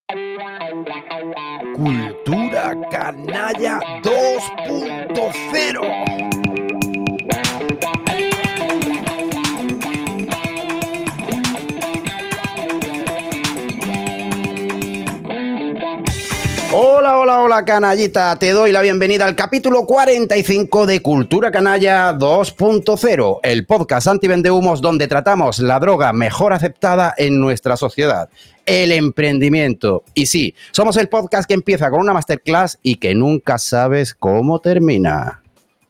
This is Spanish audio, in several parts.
Cultura Canalla 2.0. Hola, canallita. Te doy la bienvenida al capítulo 45 de Cultura Canalla 2.0, el podcast anti-vendehumos donde tratamos la droga mejor aceptada en nuestra sociedad, el emprendimiento. Y sí, somos el podcast que empieza con una masterclass y que nunca sabes cómo termina.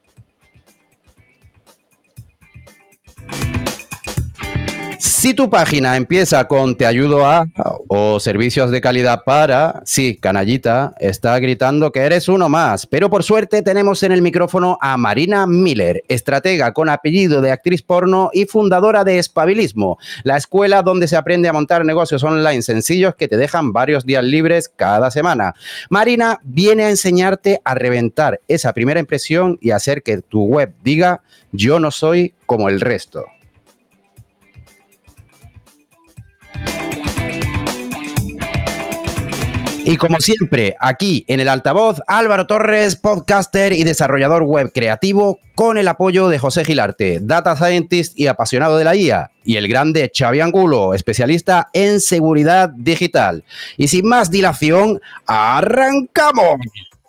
Si tu página empieza con te ayudo a o servicios de calidad para, sí, canallita, está gritando que eres uno más. Pero por suerte tenemos en el micrófono a Marina Miller, estratega con apellido de actriz porno y fundadora de Espabilismo, la escuela donde se aprende a montar negocios online sencillos que te dejan varios días libres cada semana. Marina viene a enseñarte a reventar esa primera impresión y hacer que tu web diga yo no soy como el resto. Y como siempre, aquí en el altavoz, Álvaro Torres, podcaster y desarrollador web creativo, con el apoyo de José Gilarte, data scientist y apasionado de la IA, y el grande Xavi Angulo, especialista en seguridad digital. Y sin más dilación, ¡arrancamos!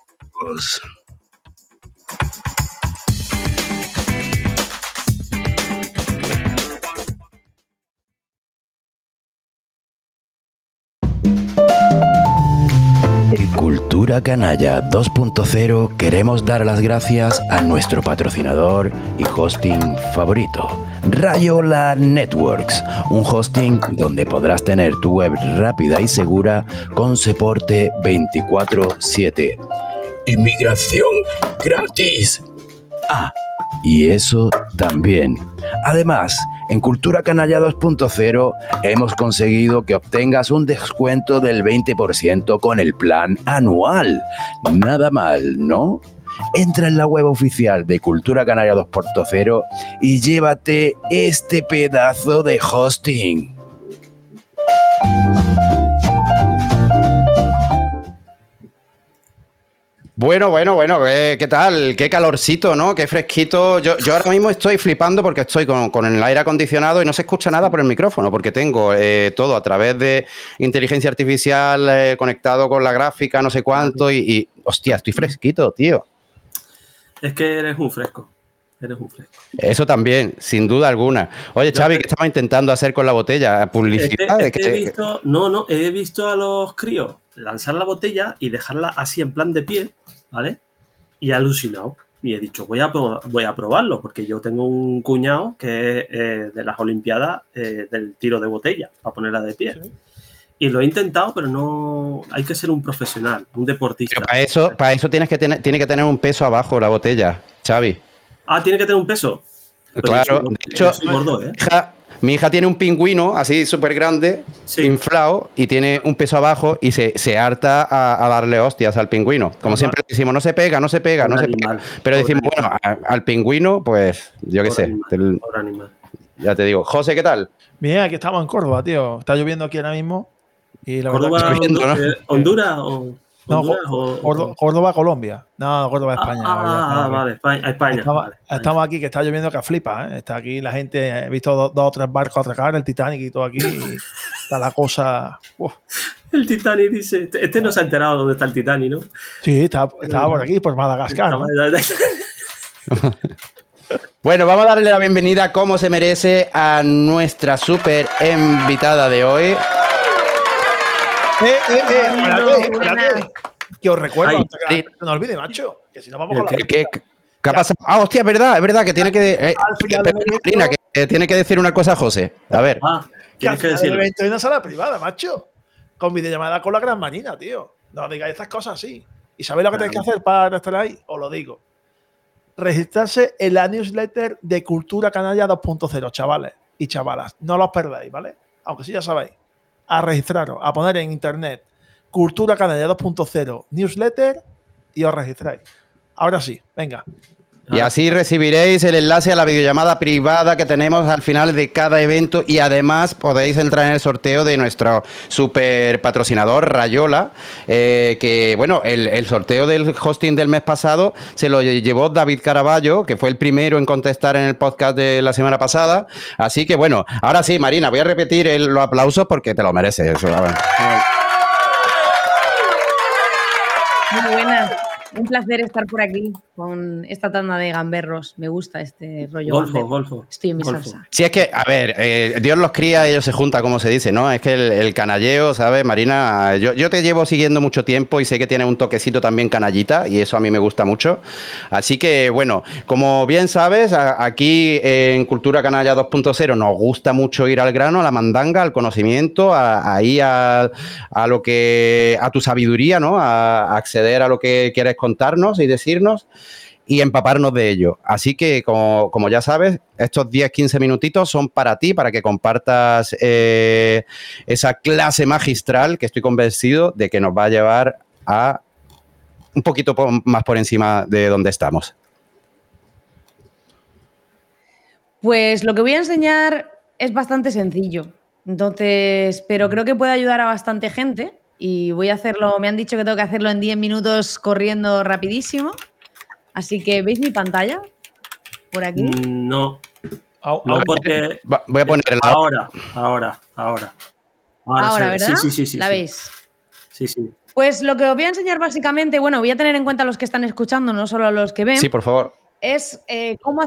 En Cultura Canalla 2.0 queremos dar las gracias a nuestro patrocinador y hosting favorito, Rayola Networks, un hosting donde podrás tener tu web rápida y segura con soporte 24/7. Inmigración gratis. Y eso también. Además, en Cultura Canalla 2.0 hemos conseguido que obtengas un descuento del 20% con el plan anual. Nada mal, ¿no? Entra en la web oficial de Cultura Canalla 2.0 y llévate este pedazo de hosting. Bueno, ¿qué tal? Qué calorcito, ¿no? Qué fresquito. Yo ahora mismo estoy flipando porque estoy con el aire acondicionado y no se escucha nada por el micrófono porque tengo todo a través de inteligencia artificial conectado con la gráfica, no sé cuánto y hostia, estoy fresquito, tío. Es que eres un fresco. Eso también, sin duda alguna. Oye, Xavi, ¿qué estaba intentando hacer con la botella? ¿Publicidad? He visto a los críos lanzar la botella y dejarla así en plan de pie, ¿vale? Y he alucinado. Y he dicho, voy a probarlo, porque yo tengo un cuñado que es de las Olimpiadas del tiro de botella, para ponerla de pie. Sí. Y lo he intentado, pero no... Hay que ser un profesional, un deportista. Pero para eso tiene que tener un peso abajo la botella, Xavi. ¿Tiene que tener un peso? Pues claro, de hecho, mi hija tiene un pingüino así súper grande, sí, inflado, y tiene un peso abajo y se harta a darle hostias al pingüino. Como siempre decimos, no se pega. Pero decimos, bueno, al pingüino, pues, yo qué sé. Ya te digo. José, ¿qué tal? Bien, aquí estamos en Córdoba, tío. Está lloviendo aquí ahora mismo. Y la ¿Córdoba, verdad que... Honduras o...? No, Córdoba, Colombia. No, Córdoba, España. Vale, España. Estamos aquí, que está lloviendo que flipa, ¿eh? Está aquí la gente, he visto dos o tres barcos atracar, el Titanic y todo aquí. Y está la cosa... El Titanic dice... Este no se ha enterado dónde está el Titanic, ¿no? Sí, estaba por aquí, por Madagascar, ¿no? Bueno, vamos a darle la bienvenida, como se merece, a nuestra súper invitada de hoy. Que os recuerdo, que no olvide, macho, que si no vamos con la... ¿Qué ha pasado? Hostia, es verdad que tiene que... Marina, que tiene que decir una cosa a José. A ver. Tienes que decir. El evento en una sala privada, macho. Con videollamada con la gran Marina, tío. No digáis estas cosas así. ¿Y sabéis lo que tenéis que hacer para estar ahí? Os lo digo. Registrarse en la newsletter de Cultura Canalla 2.0, chavales y chavalas. No los perdáis, ¿vale? Aunque sí ya sabéis. A registraros, a poner en internet Cultura Canalla 2.0 newsletter y os registráis. Ahora sí, venga. Y así recibiréis el enlace a la videollamada privada que tenemos al final de cada evento y además podéis entrar en el sorteo de nuestro super patrocinador Rayola, que bueno, el sorteo del hosting del mes pasado se lo llevó David Caraballo, que fue el primero en contestar en el podcast de la semana pasada. Así que bueno, ahora sí, Marina, voy a repetir los aplausos porque te lo mereces. Muy buenas. Un placer estar por aquí con esta tanda de gamberros. Me gusta este rollo. Golfo. Estoy en mi salsa. Sí, es que, a ver, Dios los cría, ellos se juntan, como se dice, ¿no? Es que el canalleo, ¿sabes, Marina? Yo te llevo siguiendo mucho tiempo y sé que tienes un toquecito también canallita y eso a mí me gusta mucho. Así que, bueno, como bien sabes, aquí en Cultura Canalla 2.0 nos gusta mucho ir al grano, a la mandanga, al conocimiento, a lo que, a tu sabiduría, ¿no? A acceder a lo que quieres contarnos y decirnos y empaparnos de ello. Así que, como ya sabes, estos 10-15 minutitos son para ti, para que compartas esa clase magistral que estoy convencido de que nos va a llevar a un poquito más por encima de donde estamos. Pues lo que voy a enseñar es bastante sencillo. Entonces, pero creo que puede ayudar a bastante gente y voy a hacerlo, me han dicho que tengo que hacerlo en 10 minutos corriendo rapidísimo. Así que, ¿veis mi pantalla? Por aquí. No, porque... Voy a poner Ahora, ¿verdad? Sí. ¿La veis? Sí. Pues lo que os voy a enseñar básicamente, bueno, voy a tener en cuenta a los que están escuchando, no solo a los que ven. Sí, por favor. Es cómo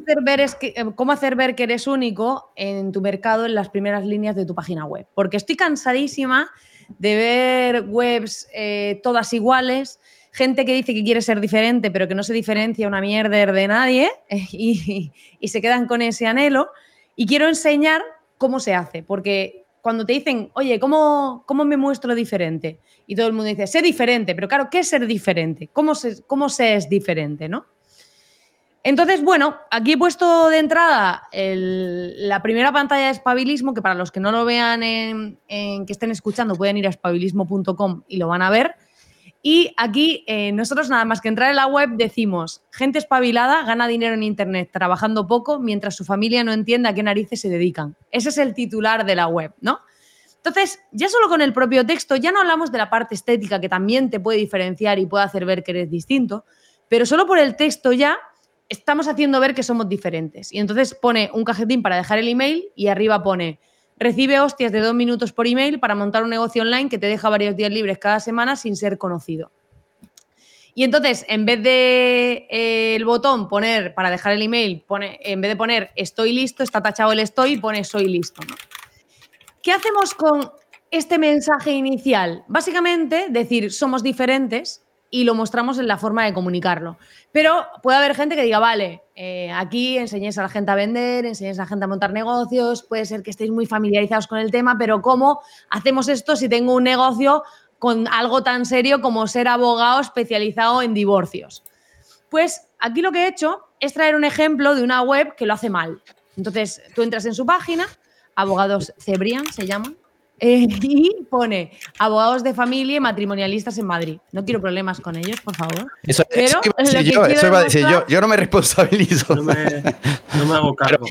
hacer ver que eres único en tu mercado en las primeras líneas de tu página web. Porque estoy cansadísima de ver webs todas iguales, gente que dice que quiere ser diferente pero que no se diferencia una mierda de nadie y se quedan con ese anhelo. Y quiero enseñar cómo se hace, porque cuando te dicen, oye, ¿cómo me muestro diferente? Y todo el mundo dice, sé diferente, pero claro, ¿qué es ser diferente? ¿Cómo se es diferente, no? Entonces, bueno, aquí he puesto de entrada la primera pantalla de Espabilismo, que para los que no lo vean que estén escuchando pueden ir a espabilismo.com y lo van a ver. Y aquí nosotros nada más que entrar en la web decimos, gente espabilada gana dinero en Internet trabajando poco mientras su familia no entiende a qué narices se dedican. Ese es el titular de la web, ¿no? Entonces, ya solo con el propio texto, ya no hablamos de la parte estética que también te puede diferenciar y puede hacer ver que eres distinto, pero solo por el texto ya estamos haciendo ver que somos diferentes. Y entonces pone un cajetín para dejar el email y arriba pone recibe hostias de 2 minutos por email para montar un negocio online que te deja varios días libres cada semana sin ser conocido. Y entonces, en vez de el botón poner para dejar el email, en vez de poner estoy listo, está tachado el estoy y pone soy listo, ¿no? ¿Qué hacemos con este mensaje inicial? Básicamente decir somos diferentes y lo mostramos en la forma de comunicarlo. Pero puede haber gente que diga, vale, aquí enseñéis a la gente a vender, enseñéis a la gente a montar negocios, puede ser que estéis muy familiarizados con el tema, pero ¿cómo hacemos esto si tengo un negocio con algo tan serio como ser abogado especializado en divorcios? Pues aquí lo que he hecho es traer un ejemplo de una web que lo hace mal. Entonces, tú entras en su página, Abogados Cebrián se llaman, y pone abogados de familia y matrimonialistas en Madrid. No quiero problemas con ellos, por favor. Eso iba a decir yo. Yo no me responsabilizo. No me hago cargo.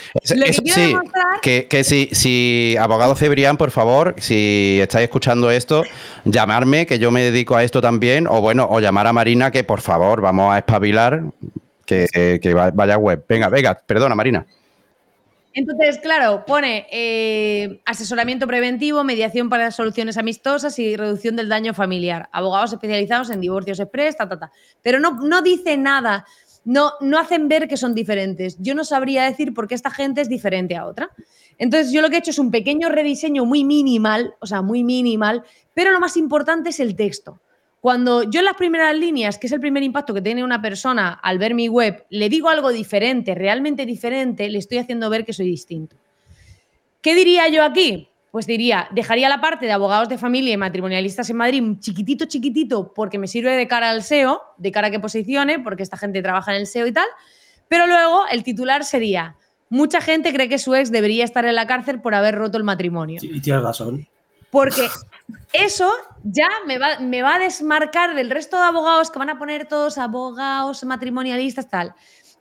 Que si abogado Cebrián, por favor, si estáis escuchando esto, llamarme, que yo me dedico a esto también, o llamar a Marina, que por favor, vamos a espabilar, que vaya web. Venga, perdona, Marina. Entonces, claro, pone asesoramiento preventivo, mediación para soluciones amistosas y reducción del daño familiar. Abogados especializados en divorcios express, Pero no dice nada, no hacen ver que son diferentes. Yo no sabría decir por qué esta gente es diferente a otra. Entonces, yo lo que he hecho es un pequeño rediseño muy minimal, pero lo más importante es el texto. Cuando yo en las primeras líneas, que es el primer impacto que tiene una persona al ver mi web, le digo algo diferente, realmente diferente, le estoy haciendo ver que soy distinto. ¿Qué diría yo aquí? Pues dejaría la parte de abogados de familia y matrimonialistas en Madrid chiquitito, porque me sirve de cara al SEO, de cara a que posicione, porque esta gente trabaja en el SEO y tal, pero luego el titular sería, mucha gente cree que su ex debería estar en la cárcel por haber roto el matrimonio. Sí, tienes razón. Porque eso ya me va a desmarcar del resto de abogados que van a poner todos abogados matrimonialistas, tal.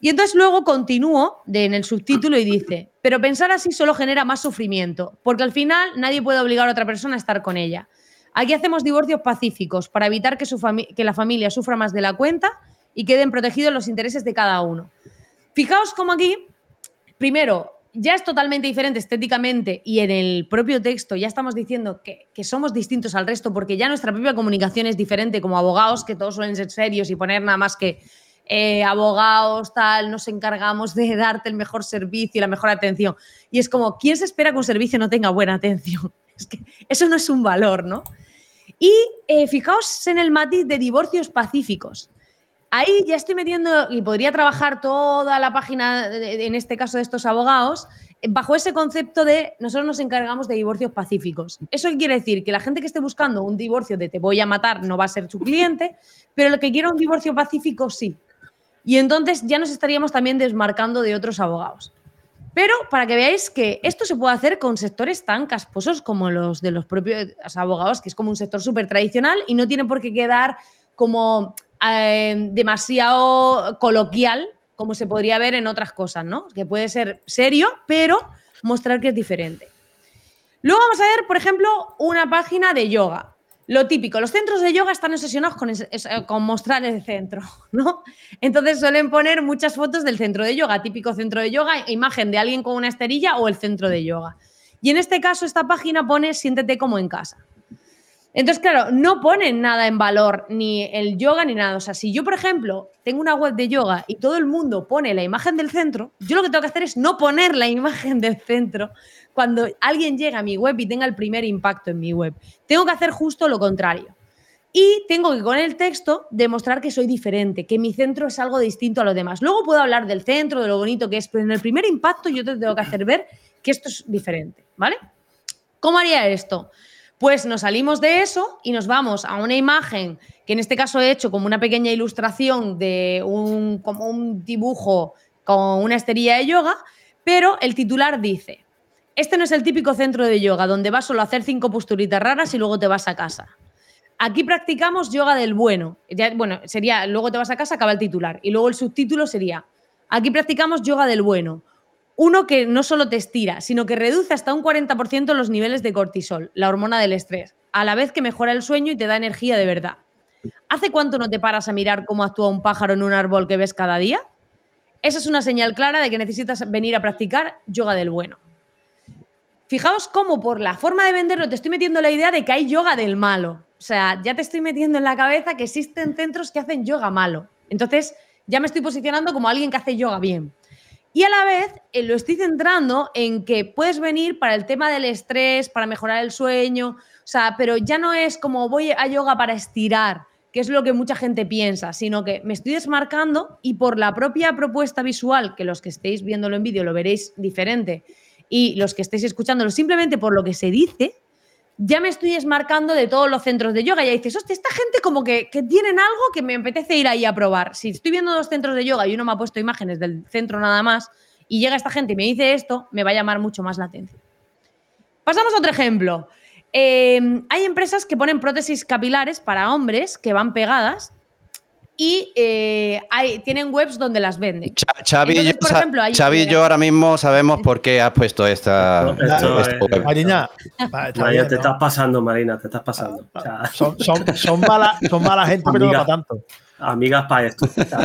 Y entonces luego continúo en el subtítulo y dice, pero pensar así solo genera más sufrimiento, porque al final nadie puede obligar a otra persona a estar con ella. Aquí hacemos divorcios pacíficos para evitar que la familia sufra más de la cuenta y queden protegidos los intereses de cada uno. Fijaos cómo aquí, primero, ya es totalmente diferente estéticamente y en el propio texto ya estamos diciendo que somos distintos al resto porque ya nuestra propia comunicación es diferente como abogados, que todos suelen ser serios y poner nada más que abogados, tal, nos encargamos de darte el mejor servicio y la mejor atención. Y es como, ¿quién se espera que un servicio no tenga buena atención? Es que eso no es un valor, ¿no? Y fijaos en el matiz de divorcios pacíficos. Ahí ya estoy metiendo, y podría trabajar toda la página, en este caso de estos abogados, bajo ese concepto de nosotros nos encargamos de divorcios pacíficos. ¿Eso qué quiere decir? Que la gente que esté buscando un divorcio de te voy a matar no va a ser su cliente, pero el que quiera un divorcio pacífico sí. Y entonces ya nos estaríamos también desmarcando de otros abogados. Pero para que veáis que esto se puede hacer con sectores tan casposos como los de los propios abogados, que es como un sector súper tradicional y no tiene por qué quedar como demasiado coloquial, como se podría ver en otras cosas, ¿no? Que puede ser serio, pero mostrar que es diferente. Luego vamos a ver, por ejemplo, una página de yoga. Lo típico, los centros de yoga están obsesionados con mostrar el centro, ¿no? Entonces suelen poner muchas fotos del centro de yoga, típico centro de yoga, imagen de alguien con una esterilla o el centro de yoga. Y en este caso esta página pone siéntete como en casa. Entonces, claro, no ponen nada en valor, ni el yoga ni nada. O sea, si yo, por ejemplo, tengo una web de yoga y todo el mundo pone la imagen del centro, yo lo que tengo que hacer es no poner la imagen del centro cuando alguien llega a mi web y tenga el primer impacto en mi web. Tengo que hacer justo lo contrario. Y tengo que con el texto demostrar que soy diferente, que mi centro es algo distinto a los demás. Luego puedo hablar del centro, de lo bonito que es, pero en el primer impacto yo te tengo que hacer ver que esto es diferente, ¿vale? ¿Cómo haría esto? Pues nos salimos de eso y nos vamos a una imagen que en este caso he hecho como una pequeña ilustración de como un dibujo con una esterilla de yoga, pero el titular dice: este no es el típico centro de yoga donde vas solo a hacer 5 posturitas raras y luego te vas a casa. Aquí practicamos yoga del bueno. Bueno, sería luego te vas a casa, acaba el titular. Y luego el subtítulo sería: aquí practicamos yoga del bueno. Uno que no solo te estira, sino que reduce hasta un 40% los niveles de cortisol, la hormona del estrés, a la vez que mejora el sueño y te da energía de verdad. ¿Hace cuánto no te paras a mirar cómo actúa un pájaro en un árbol que ves cada día? Esa es una señal clara de que necesitas venir a practicar yoga del bueno. Fijaos cómo por la forma de venderlo te estoy metiendo la idea de que hay yoga del malo. O sea, ya te estoy metiendo en la cabeza que existen centros que hacen yoga malo. Entonces, ya me estoy posicionando como alguien que hace yoga bien. Y a la vez lo estoy centrando en que puedes venir para el tema del estrés, para mejorar el sueño, o sea, pero ya no es como voy a yoga para estirar, que es lo que mucha gente piensa, sino que me estoy desmarcando y por la propia propuesta visual, que los que estéis viéndolo en vídeo lo veréis diferente y los que estéis escuchándolo simplemente por lo que se dice, ya me estoy desmarcando de todos los centros de yoga. Ya dices, hostia, esta gente como que tienen algo que me apetece ir ahí a probar. Si estoy viendo 2 centros de yoga y uno me ha puesto imágenes del centro nada más y llega esta gente y me dice esto, me va a llamar mucho más la atención. Pasamos a otro ejemplo. Hay empresas que ponen prótesis capilares para hombres que van pegadas y tienen webs donde las venden. Xavi y yo ahora mismo sabemos por qué has puesto esta web. Marina, Marina, te estás pasando, Marina, te estás pasando. O sea, son mala gente, pero no para tanto. Amigas para esto.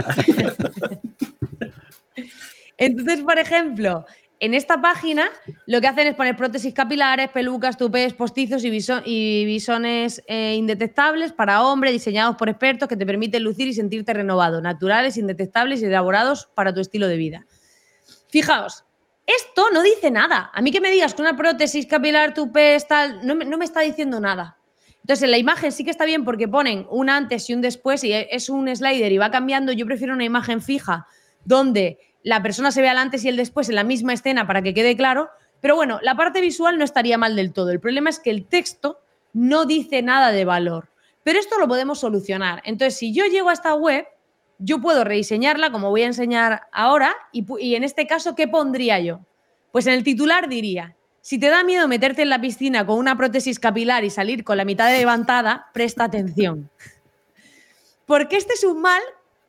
Entonces, por ejemplo, en esta página lo que hacen es poner prótesis capilares, pelucas, tupés, postizos y bisones indetectables para hombre, diseñados por expertos que te permiten lucir y sentirte renovado, naturales, indetectables y elaborados para tu estilo de vida. Fijaos, esto no dice nada. A mí que me digas que una prótesis capilar, tupés, tal, no me está diciendo nada. Entonces, en la imagen sí que está bien porque ponen un antes y un después y es un slider y va cambiando. Yo prefiero una imagen fija donde la persona se ve al antes y el después en la misma escena para que quede claro, pero bueno, la parte visual no estaría mal del todo. El problema es que el texto no dice nada de valor, pero esto lo podemos solucionar. Entonces, si yo llego a esta web, yo puedo rediseñarla, como voy a enseñar ahora, y en este caso, ¿qué pondría yo? Pues en el titular diría: si te da miedo meterte en la piscina con una prótesis capilar y salir con la mitad levantada, presta atención. Porque este es un mal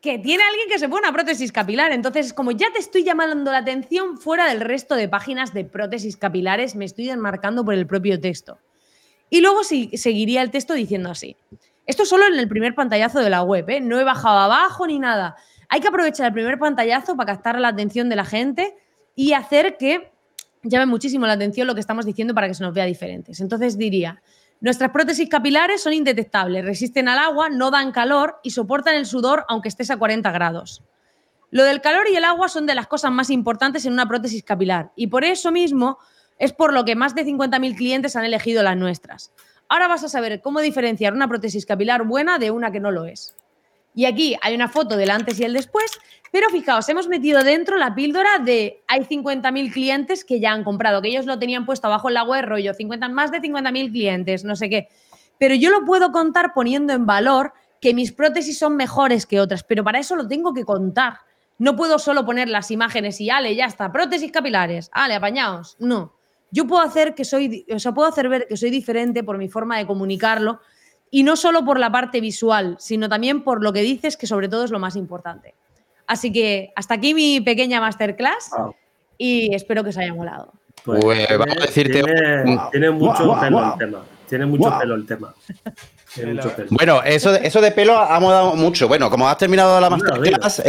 que tiene alguien que se pone una prótesis capilar. Entonces, como ya te estoy llamando la atención fuera del resto de páginas de prótesis capilares, me estoy desmarcando por el propio texto. Y luego seguiría el texto diciendo así. Esto solo en el primer pantallazo de la web, ¿eh? No he bajado abajo ni nada. Hay que aprovechar el primer pantallazo para captar la atención de la gente y hacer que llame muchísimo la atención lo que estamos diciendo para que se nos vea diferentes. Entonces diría, nuestras prótesis capilares son indetectables, resisten al agua, no dan calor y soportan el sudor aunque estés a 40 grados. Lo del calor y el agua son de las cosas más importantes en una prótesis capilar y por eso mismo es por lo que más de 50.000 clientes han elegido las nuestras. Ahora vas a saber cómo diferenciar una prótesis capilar buena de una que no lo es. Y aquí hay una foto del antes y el después, pero fijaos, hemos metido dentro la píldora de hay 50.000 clientes que ya han comprado, que ellos lo tenían puesto abajo en la web, rollo, más de 50.000 clientes, no sé qué. Pero yo lo puedo contar poniendo en valor que mis prótesis son mejores que otras, pero para eso lo tengo que contar. No puedo solo poner las imágenes y ale, ya está, prótesis capilares, ale, apañaos. No. Yo puedo hacer ver que soy diferente por mi forma de comunicarlo y no solo por la parte visual, sino también por lo que dices, que sobre todo es lo más importante. Así que hasta aquí mi pequeña masterclass y espero que os haya molado. Pues vamos a decirte... Tiene mucho pelo el tema. Tiene mucho pelo el tema. Tiene mucho pelo. Bueno, eso de pelo ha molado mucho. Bueno, como has terminado la masterclass...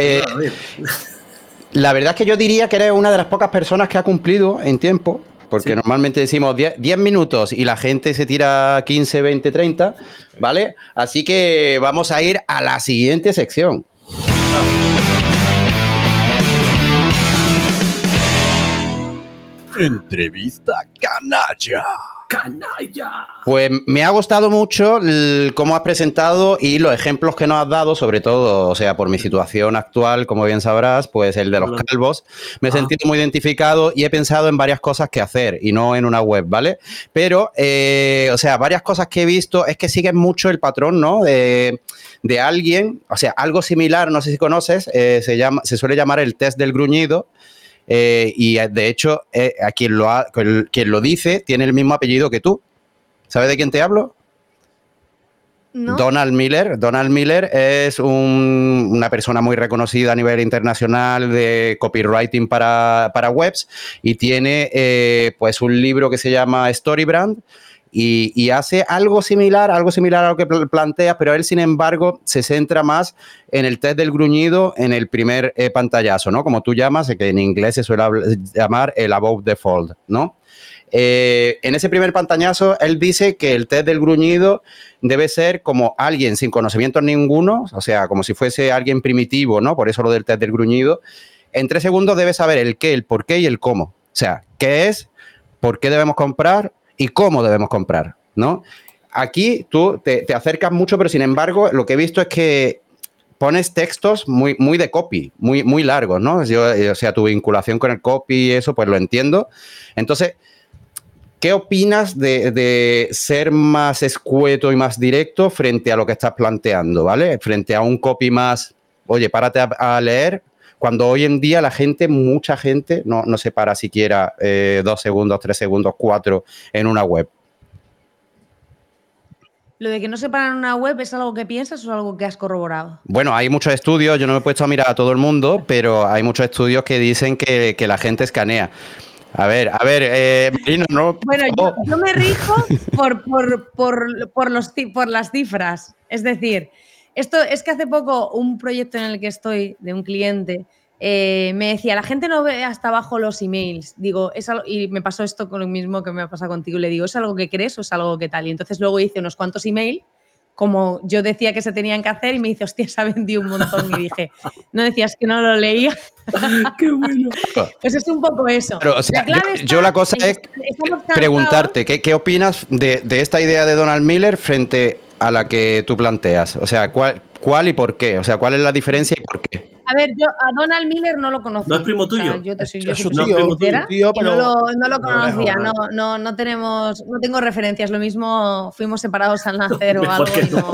La verdad es que yo diría que eres una de las pocas personas que ha cumplido en tiempo. Porque normalmente decimos 10 minutos y la gente se tira 15, 20, 30, ¿vale? Así que vamos a ir a la siguiente sección. Entrevista canalla. ¡Canalla! Pues me ha gustado mucho cómo has presentado y los ejemplos que nos has dado, sobre todo, o sea, por mi situación actual, como bien sabrás, pues el de los calvos. Me he sentido muy identificado y he pensado en varias cosas que hacer y no en una web, ¿vale? Pero, o sea, varias cosas que he visto es que siguen mucho el patrón, ¿no? De alguien, o sea, algo similar, no sé si conoces, se suele llamar el test del gruñido. Y de hecho, a quien lo dice tiene el mismo apellido que tú. ¿Sabes de quién te hablo? ¿No? Donald Miller. Donald Miller es una persona muy reconocida a nivel internacional de copywriting para webs y tiene pues un libro que se llama Storybrand. Y hace algo similar a lo que planteas, pero él, sin embargo, se centra más en el test del gruñido en el primer pantallazo, ¿no? Como tú llamas, que en inglés se suele llamar el above the fold, ¿no? En ese primer pantallazo, él dice que el test del gruñido debe ser como alguien sin conocimientos ninguno, o sea, como si fuese alguien primitivo, ¿no? Por eso lo del test del gruñido. En 3 segundos debe saber el qué, el por qué y el cómo. O sea, qué es, por qué debemos comprar y cómo debemos comprar, ¿no? Aquí tú te acercas mucho, pero sin embargo, lo que he visto es que pones textos muy de copy, muy largos, ¿no? O sea, tu vinculación con el copy y eso, pues lo entiendo. Entonces, ¿qué opinas de ser más escueto y más directo frente a lo que estás planteando, ¿vale? Frente a un copy más, oye, párate a leer, cuando hoy en día mucha gente no se para siquiera 2 segundos, 3 segundos, 4 en una web. ¿Lo de que no se para en una web es algo que piensas o es algo que has corroborado? Bueno, hay muchos estudios, yo no me he puesto a mirar a todo el mundo, pero hay muchos estudios que dicen que la gente escanea. A ver, Marino, no. Bueno, yo me rijo por las cifras. Es decir, esto es que hace poco un proyecto en el que estoy de un cliente me decía, la gente no ve hasta abajo los emails. Digo, y me pasó esto con lo mismo que me ha pasado contigo. Le digo, ¿es algo que crees o es algo que tal? Y entonces luego hice unos cuantos emails, como yo decía que se tenían que hacer, y me dice, hostia, se ha vendido un montón. Y dije, no decías que no lo leía. ¡Qué bueno! Pues es un poco eso. Pero, o sea, la cosa es preguntarte, ¿qué opinas de esta idea de Donald Miller frente a la que tú planteas? O sea, ¿cuál y por qué? O sea, ¿cuál es la diferencia y por qué? A ver, yo a Donald Miller no lo conozco. ¿No es primo tuyo? O sea, yo soy sincera, no lo conocía, no tengo referencias. Lo mismo fuimos separados al nacer o algo.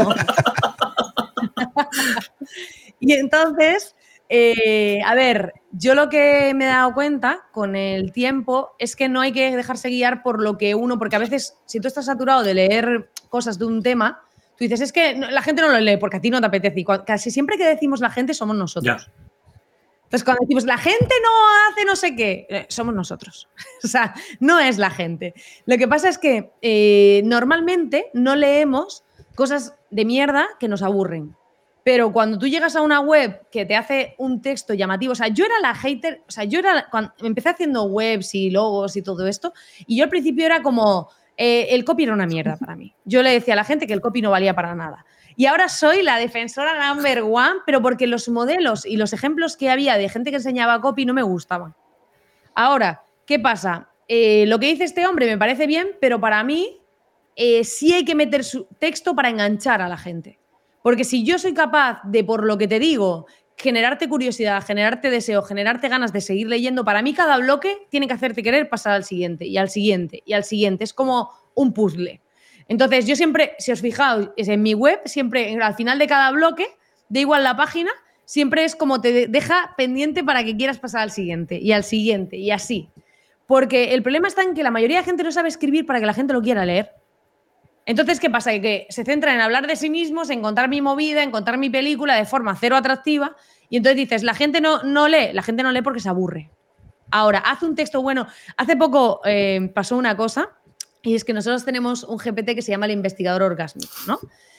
Y entonces, a ver, yo lo que me he dado cuenta con el tiempo es que no hay que dejarse guiar por lo que porque a veces, si tú estás saturado de leer cosas de un tema, Tú dices, es que la gente no lo lee porque a ti no te apetece. Y casi siempre que decimos la gente somos nosotros. Ya. Entonces, cuando decimos la gente no hace no sé qué, somos nosotros. O sea, no es la gente. Lo que pasa es que normalmente no leemos cosas de mierda que nos aburren. Pero cuando tú llegas a una web que te hace un texto llamativo, o sea, yo era la hater, o sea, cuando empecé haciendo webs y logos y todo esto, y yo al principio era como, el copy era una mierda para mí. Yo le decía a la gente que el copy no valía para nada. Y ahora soy la defensora number one, pero porque los modelos y los ejemplos que había de gente que enseñaba copy no me gustaban. Ahora, ¿qué pasa? Lo que dice este hombre me parece bien, pero para mí sí hay que meter su texto para enganchar a la gente. Porque si yo soy capaz de, por lo que te digo, generarte curiosidad, generarte deseo, generarte ganas de seguir leyendo, para mí cada bloque tiene que hacerte querer pasar al siguiente y al siguiente y al siguiente. Es como un puzzle. Entonces, yo siempre, si os fijáis, en mi web, siempre al final de cada bloque, da igual la página, siempre es como te deja pendiente para que quieras pasar al siguiente y así. Porque el problema está en que la mayoría de gente no sabe escribir para que la gente lo quiera leer. Entonces, ¿qué pasa? Que se centra en hablar de sí mismos, en contar mi movida, en contar mi película de forma cero atractiva. Y entonces dices, la gente no lee. La gente no lee porque se aburre. Ahora, haz un texto bueno. Hace poco pasó una cosa, y es que nosotros tenemos un GPT que se llama el investigador orgásmico, ¿no?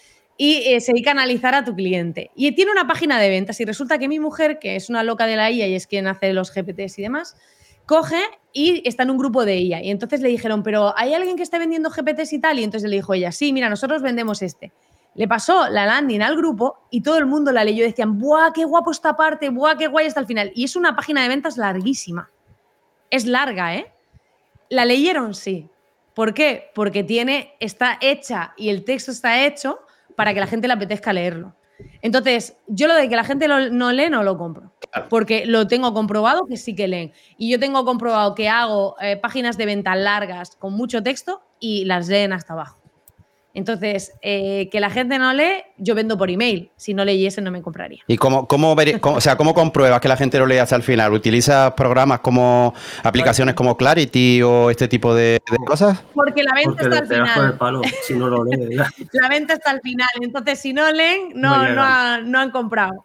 Y se dedica a analizar a tu cliente. Y tiene una página de ventas. Y resulta que mi mujer, que es una loca de la IA y es quien hace los GPTs y demás, coge y está en un grupo de IA. Y entonces le dijeron, ¿pero hay alguien que esté vendiendo GPTs y tal? Y entonces le dijo ella, sí, mira, nosotros vendemos este. Le pasó la landing al grupo y todo el mundo la leyó. Decían, ¡buah, qué guapo esta parte! ¡Buah, qué guay hasta el final! Y es una página de ventas larguísima. Es larga, ¿eh? ¿La leyeron? Sí. ¿Por qué? Porque está hecha y el texto está hecho para que la gente le apetezca leerlo. Entonces, yo lo de que la gente no lee, no lo compro. Porque lo tengo comprobado que sí que leen. Y yo tengo comprobado que hago páginas de venta largas con mucho texto y las leen hasta abajo. Entonces, que la gente no lee, yo vendo por email. Si no leyese, no me compraría. ¿Y cómo compruebas que la gente lo lee hasta el final? ¿Utilizas programas como aplicaciones como Clarity o este tipo de cosas? Porque la venta está al final. Por el palo, si no lo lees. La venta está al final. Entonces, si no leen, no han comprado.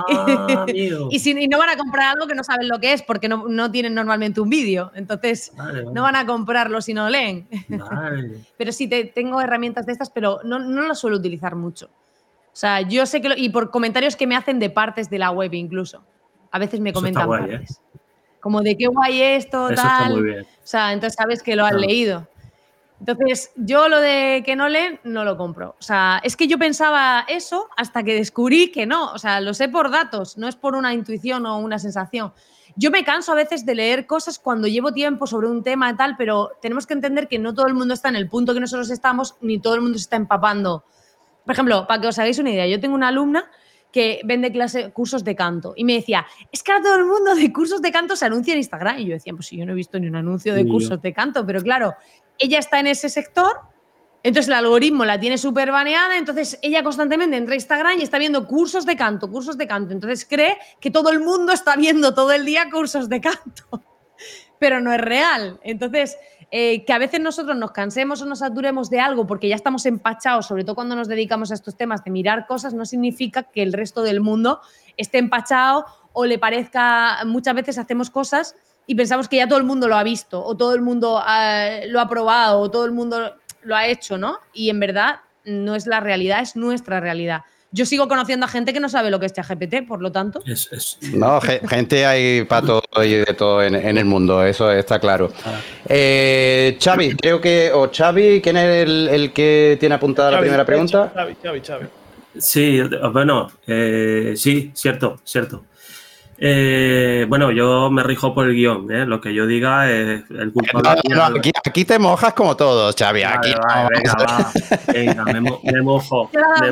Y no van a comprar algo que no saben lo que es, porque no tienen normalmente un vídeo. Entonces, vale. No van a comprarlo si no leen. Vale. Pero sí, tengo herramientas de estas, pero no las suelo utilizar mucho. O sea, yo sé que... y por comentarios que me hacen de partes de la web incluso. A veces me comentan guay, partes. Como de qué guay esto, eso tal. Está muy bien. O sea, entonces sabes que lo han leído. Entonces, yo lo de que no leen, no lo compro. O sea, es que yo pensaba eso hasta que descubrí que no. O sea, lo sé por datos, no es por una intuición o una sensación. Yo me canso a veces de leer cosas cuando llevo tiempo sobre un tema y tal, pero tenemos que entender que no todo el mundo está en el punto que nosotros estamos, ni todo el mundo se está empapando. Por ejemplo, para que os hagáis una idea, yo tengo una alumna que vende cursos de canto y me decía, es que ahora todo el mundo de cursos de canto se anuncia en Instagram. Y yo decía, pues si yo no he visto ni un anuncio de cursos de canto, pero claro, ella está en ese sector, entonces el algoritmo la tiene súper baneada, entonces ella constantemente entra a Instagram y está viendo cursos de canto, entonces cree que todo el mundo está viendo todo el día cursos de canto, pero no es real. Entonces, que a veces nosotros nos cansemos o nos saturemos de algo porque ya estamos empachados, sobre todo cuando nos dedicamos a estos temas de mirar cosas, no significa que el resto del mundo esté empachado o le parezca, muchas veces hacemos cosas y pensamos que ya todo el mundo lo ha visto o todo el mundo lo ha probado o todo el mundo lo ha hecho, ¿no? Y en verdad no es la realidad, es nuestra realidad. Yo sigo conociendo a gente que no sabe lo que es ChatGPT, por lo tanto. No, gente hay para todo y de todo en el mundo, eso está claro. Xavi, creo que... O Xavi, ¿quién es el que tiene apuntada la primera pregunta? Xavi. Sí, bueno, sí, cierto. Bueno, yo me rijo por el guión, lo que yo diga es el culpable. No, aquí te mojas como todos, Xavi. Aquí venga, me mojo.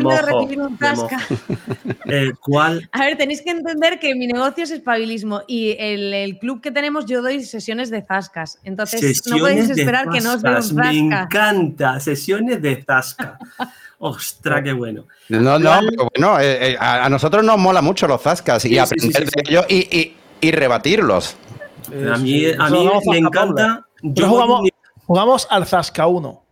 ¿Cuál? A ver, tenéis que entender que mi negocio es espabilismo y el club que tenemos yo doy sesiones de zascas. Entonces sesiones no podéis esperar que no os dé un zasca. Me encanta, sesiones de zasca. ¡Ostras, qué bueno! No, bueno, a nosotros nos mola mucho los zascas y aprender de ellos y rebatirlos. A mí me encanta. Jugamos al Zasca 1.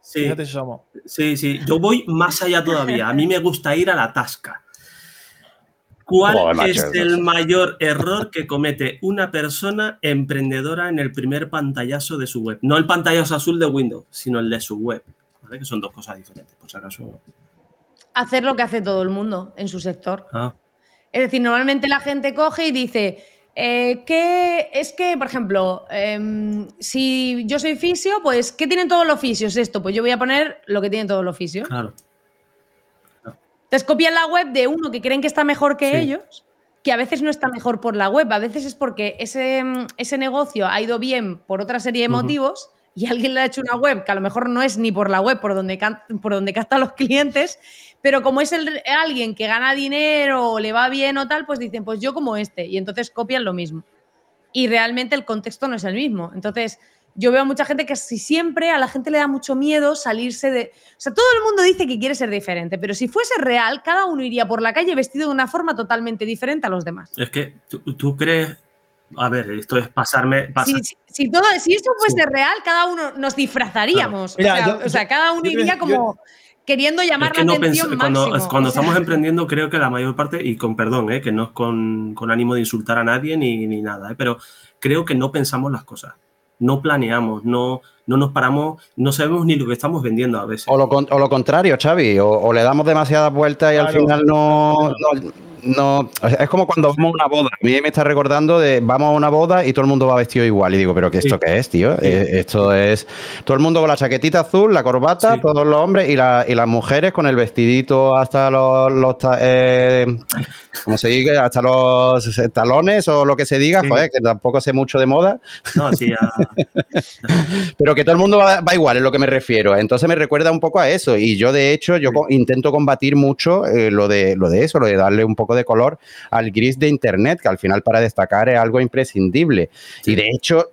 Sí. Fíjate si somos. Sí, sí. Yo voy más allá todavía. A mí me gusta ir a la tasca. ¿Cuál Joder, macho, es el mayor error que comete una persona emprendedora en el primer pantallazo de su web? No el pantallazo azul de Windows, sino el de su web. ¿Vale? Que son dos cosas diferentes, por si acaso. Hacer lo que hace todo el mundo en su sector. Ah, Es decir, normalmente la gente coge y dice, por ejemplo, si yo soy fisio, pues, ¿qué tienen todos los fisios esto? Pues yo voy a poner lo que tienen todos los fisios. claro. Entonces copian la web de uno que creen que está mejor que Sí. ellos, que a veces no está mejor por la web, a veces es porque ese negocio ha ido bien por otra serie de motivos y alguien le ha hecho una web que a lo mejor no es ni por la web por donde captan los clientes, pero como es alguien que gana dinero o le va bien o tal, pues dicen, pues yo como este, y entonces copian lo mismo. Y realmente el contexto no es el mismo. Entonces, yo veo a mucha gente que siempre a la gente le da mucho miedo salirse de... O sea, todo el mundo dice que quiere ser diferente, pero si fuese real, cada uno iría por la calle vestido de una forma totalmente diferente a los demás. Es que tú crees... A ver, esto es pasarme... Si esto fuese real, cada uno nos disfrazaríamos. Claro. Mira, o sea, cada uno iría como queriendo llamar es que la no atención cuando máximo. estamos emprendiendo, creo que la mayor parte, y con perdón, que no es con ánimo de insultar a nadie ni nada, pero creo que no pensamos las cosas. No planeamos, no nos paramos, no sabemos ni lo que estamos vendiendo a veces. O lo contrario, Xavi, o le damos demasiadas vueltas y al final no, es como cuando vamos a una boda. A mí me está recordando de vamos a una boda y todo el mundo va vestido igual. Y digo, ¿pero qué esto qué es, tío? Sí. Esto es todo el mundo con la chaquetita azul, la corbata, todos los hombres y las mujeres con el vestidito hasta ¿cómo se dice? Hasta los talones o lo que se diga, joder, que tampoco sé mucho de moda. No, sí, ya. Pero que todo el mundo va igual, es lo que me refiero. Entonces me recuerda un poco a eso. Y yo, de hecho, intento combatir mucho lo de eso, lo de darle un poco de color al gris de Internet, que al final para destacar es algo imprescindible. Sí. Y de hecho,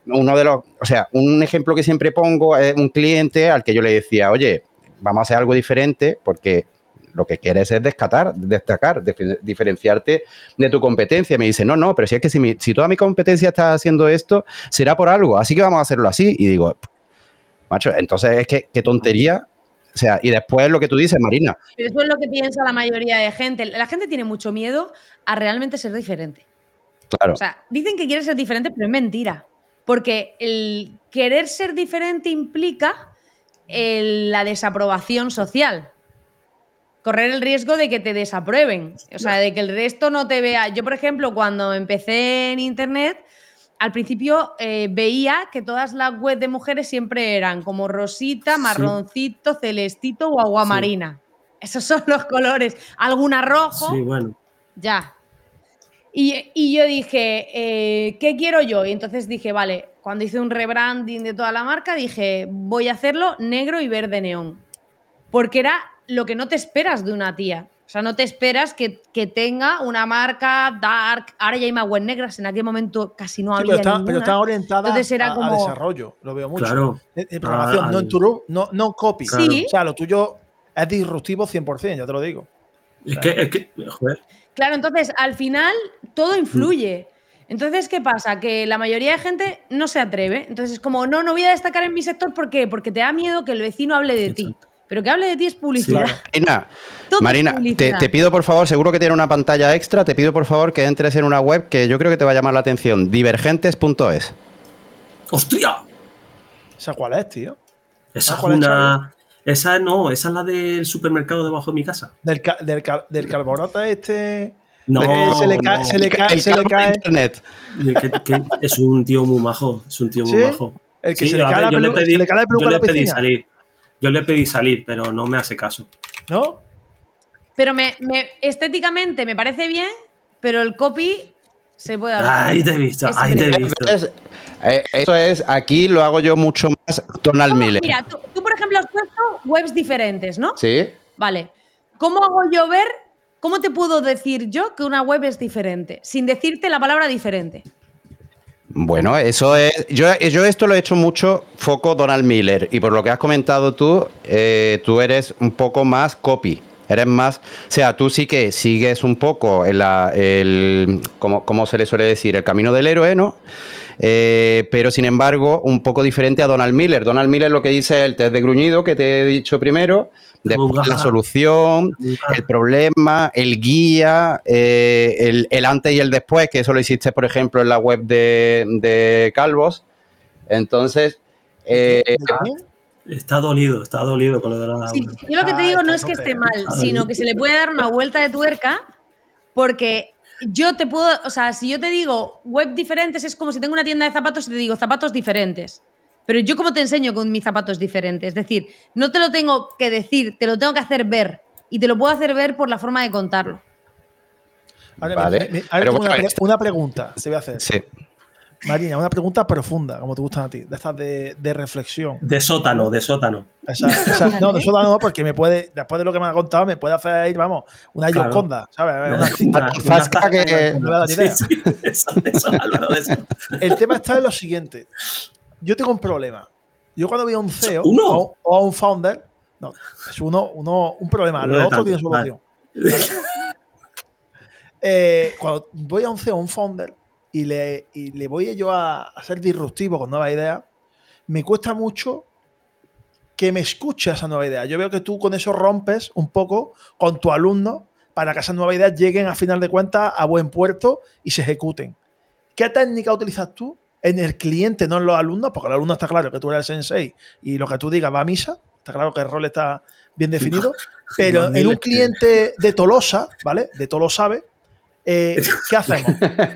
un ejemplo que siempre pongo es un cliente al que yo le decía, oye, vamos a hacer algo diferente porque lo que quieres es destacar, diferenciarte de tu competencia. Y me dice, no, pero si es que si toda mi competencia está haciendo esto, será por algo, así que vamos a hacerlo así. Y digo, macho, entonces es que qué tontería. O sea, y después lo que tú dices, Marina. Pero eso es lo que piensa la mayoría de gente. La gente tiene mucho miedo a realmente ser diferente. Claro. O sea, dicen que quieren ser diferente, pero es mentira. Porque el querer ser diferente implica la desaprobación social. Correr el riesgo de que te desaprueben. O sea, de que el resto no te vea. Yo, por ejemplo, cuando empecé en Internet, al principio veía que todas las webs de mujeres siempre eran como rosita, marroncito, celestito o aguamarina. Esos son los colores. Alguna rojo. Sí, bueno. Ya. Y yo dije, ¿qué quiero yo? Y entonces dije, vale, cuando hice un rebranding de toda la marca, dije, voy a hacerlo negro y verde neón. Porque era lo que no te esperas de una tía. O sea, no te esperas que tenga una marca dark. Ahora ya hay más web negras. En aquel momento casi no había ninguna. Pero está orientada a desarrollo. Lo veo mucho. Claro. En programación, no copy. Claro. Sí. O sea, lo tuyo es disruptivo 100%, ya te lo digo. Es que joder. Claro, entonces, al final, todo influye. Entonces, ¿qué pasa? Que la mayoría de gente no se atreve. Entonces, es como, no voy a destacar en mi sector. ¿Por qué? Porque te da miedo que el vecino hable de ti. Pero que hable de ti es publicidad. Sí. Marina, te pido por favor, seguro que tiene una pantalla extra, te pido por favor que entres en una web que yo creo que te va a llamar la atención, divergentes.es. ¡Hostia! ¿Esa cuál es, tío? Esa es una... Esa no, esa es la del supermercado debajo de mi casa. Del carbonato este... No, se le cae Internet. Que es un tío muy majo, muy majo. El que se le cae la peluca a la piscina. Yo le pedí salir, pero no me hace caso. ¿No? Pero estéticamente me parece bien, pero el copy se puede hablar. Ahí te he visto. Eso es, aquí lo hago yo mucho más Donald Miller. Mira, tú, por ejemplo, has puesto webs diferentes, ¿no? Sí. Vale. ¿Cómo hago yo ver, cómo te puedo decir yo que una web es diferente? Sin decirte la palabra diferente. Bueno, eso es. Yo esto lo he hecho mucho foco Donald Miller. Y por lo que has comentado tú eres un poco más copy. Eres más. O sea, tú sí que sigues un poco ¿cómo se le suele decir? El camino del héroe, ¿no? pero sin embargo un poco diferente a Donald Miller. Donald Miller lo que dice es el test de gruñido que te he dicho primero, después la solución, el problema, el guía, el antes y el después, que eso lo hiciste, por ejemplo, en la web de Calvos. Entonces... Está dolido con lo de la... Sí, yo lo que te digo no es que esté mal, sino que se le puede dar una vuelta de tuerca, porque yo te puedo, o sea, si yo te digo web diferentes, es como si tengo una tienda de zapatos y te digo zapatos diferentes. Pero yo cómo te enseño con mis zapatos diferentes, es decir, no te lo tengo que decir, te lo tengo que hacer ver, y te lo puedo hacer ver por la forma de contarlo. Vale. Una pregunta te voy a hacer. Sí. Marina, una pregunta profunda, como te gustan a ti, de estas de reflexión. De sótano. No, de sótano no, porque me puede, después de lo que me ha contado, me puede hacer ir, vamos, una Yoconda, ¿sabes? El tema está en lo siguiente. Yo tengo un problema. Yo cuando veo a un CEO o a un founder, no, es un problema, los otros tienen solución. Cuando voy a un CEO o un founder, y le voy yo a ser disruptivo con nuevas ideas, me cuesta mucho que me escuche esa nueva idea. Yo veo que tú con eso rompes un poco con tu alumno para que esas nuevas ideas lleguen a final de cuentas a buen puerto y se ejecuten. ¿Qué técnica utilizas tú en el cliente, no en los alumnos? Porque el alumno está claro que tú eres el sensei y lo que tú digas va a misa. Está claro que el rol está bien definido. Pero en un cliente de Tolosa, ¿vale? De Tolosabe, ¿qué hacemos?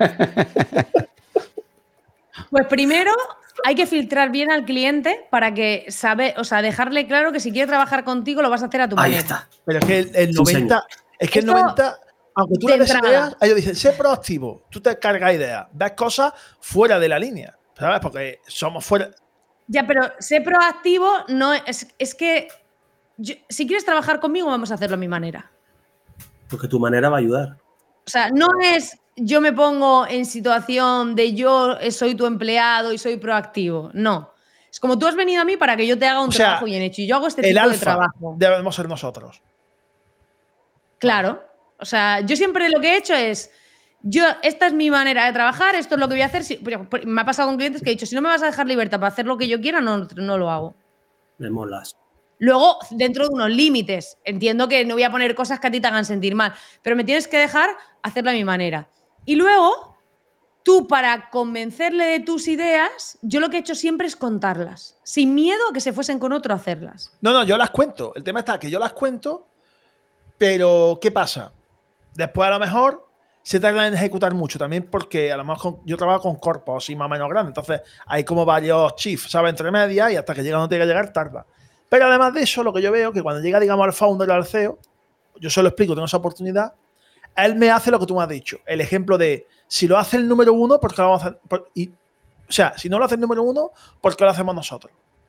Pues primero hay que filtrar bien al cliente para que dejarle claro que si quiere trabajar contigo lo vas a hacer a tu manera. Ahí está. Pero es que el 90, aunque tú le des ideas, ellos dicen, sé proactivo, tú te cargas ideas, ves cosas fuera de la línea, ¿sabes? Porque somos fuera. Ya, pero sé proactivo no es que si quieres trabajar conmigo vamos a hacerlo a mi manera. Porque tu manera va a ayudar. O sea, no es yo me pongo en situación de yo soy tu empleado y soy proactivo. No. Es como tú has venido a mí para que yo te haga un trabajo bien hecho y yo hago este tipo de trabajo. Debemos ser nosotros. Claro. O sea, yo siempre lo que he hecho es esta es mi manera de trabajar, esto es lo que voy a hacer. Me ha pasado con clientes que he dicho, si no me vas a dejar libertad para hacer lo que yo quiera, no lo hago. Me molas. Luego, dentro de unos límites, entiendo que no voy a poner cosas que a ti te hagan sentir mal, pero me tienes que dejar hacerlo a mi manera. Y luego, tú para convencerle de tus ideas, yo lo que he hecho siempre es contarlas, sin miedo a que se fuesen con otro a hacerlas. No, yo las cuento. El tema está que yo las cuento, pero ¿qué pasa? Después a lo mejor se tarda en ejecutar mucho, también porque a lo mejor yo trabajo con corpos así más o menos grandes, entonces hay como varios chiefs, ¿sabes? Entre medias y hasta que llega donde tiene que llegar tarda. Pero además de eso, lo que yo veo que cuando llega, digamos, al founder o al CEO, yo se lo explico, tengo esa oportunidad, él me hace lo que tú me has dicho. El ejemplo de, si lo hace el número uno, ¿por qué lo vamos a hacer? O sea, si no lo hace el número uno, ¿por qué lo hacemos nosotros?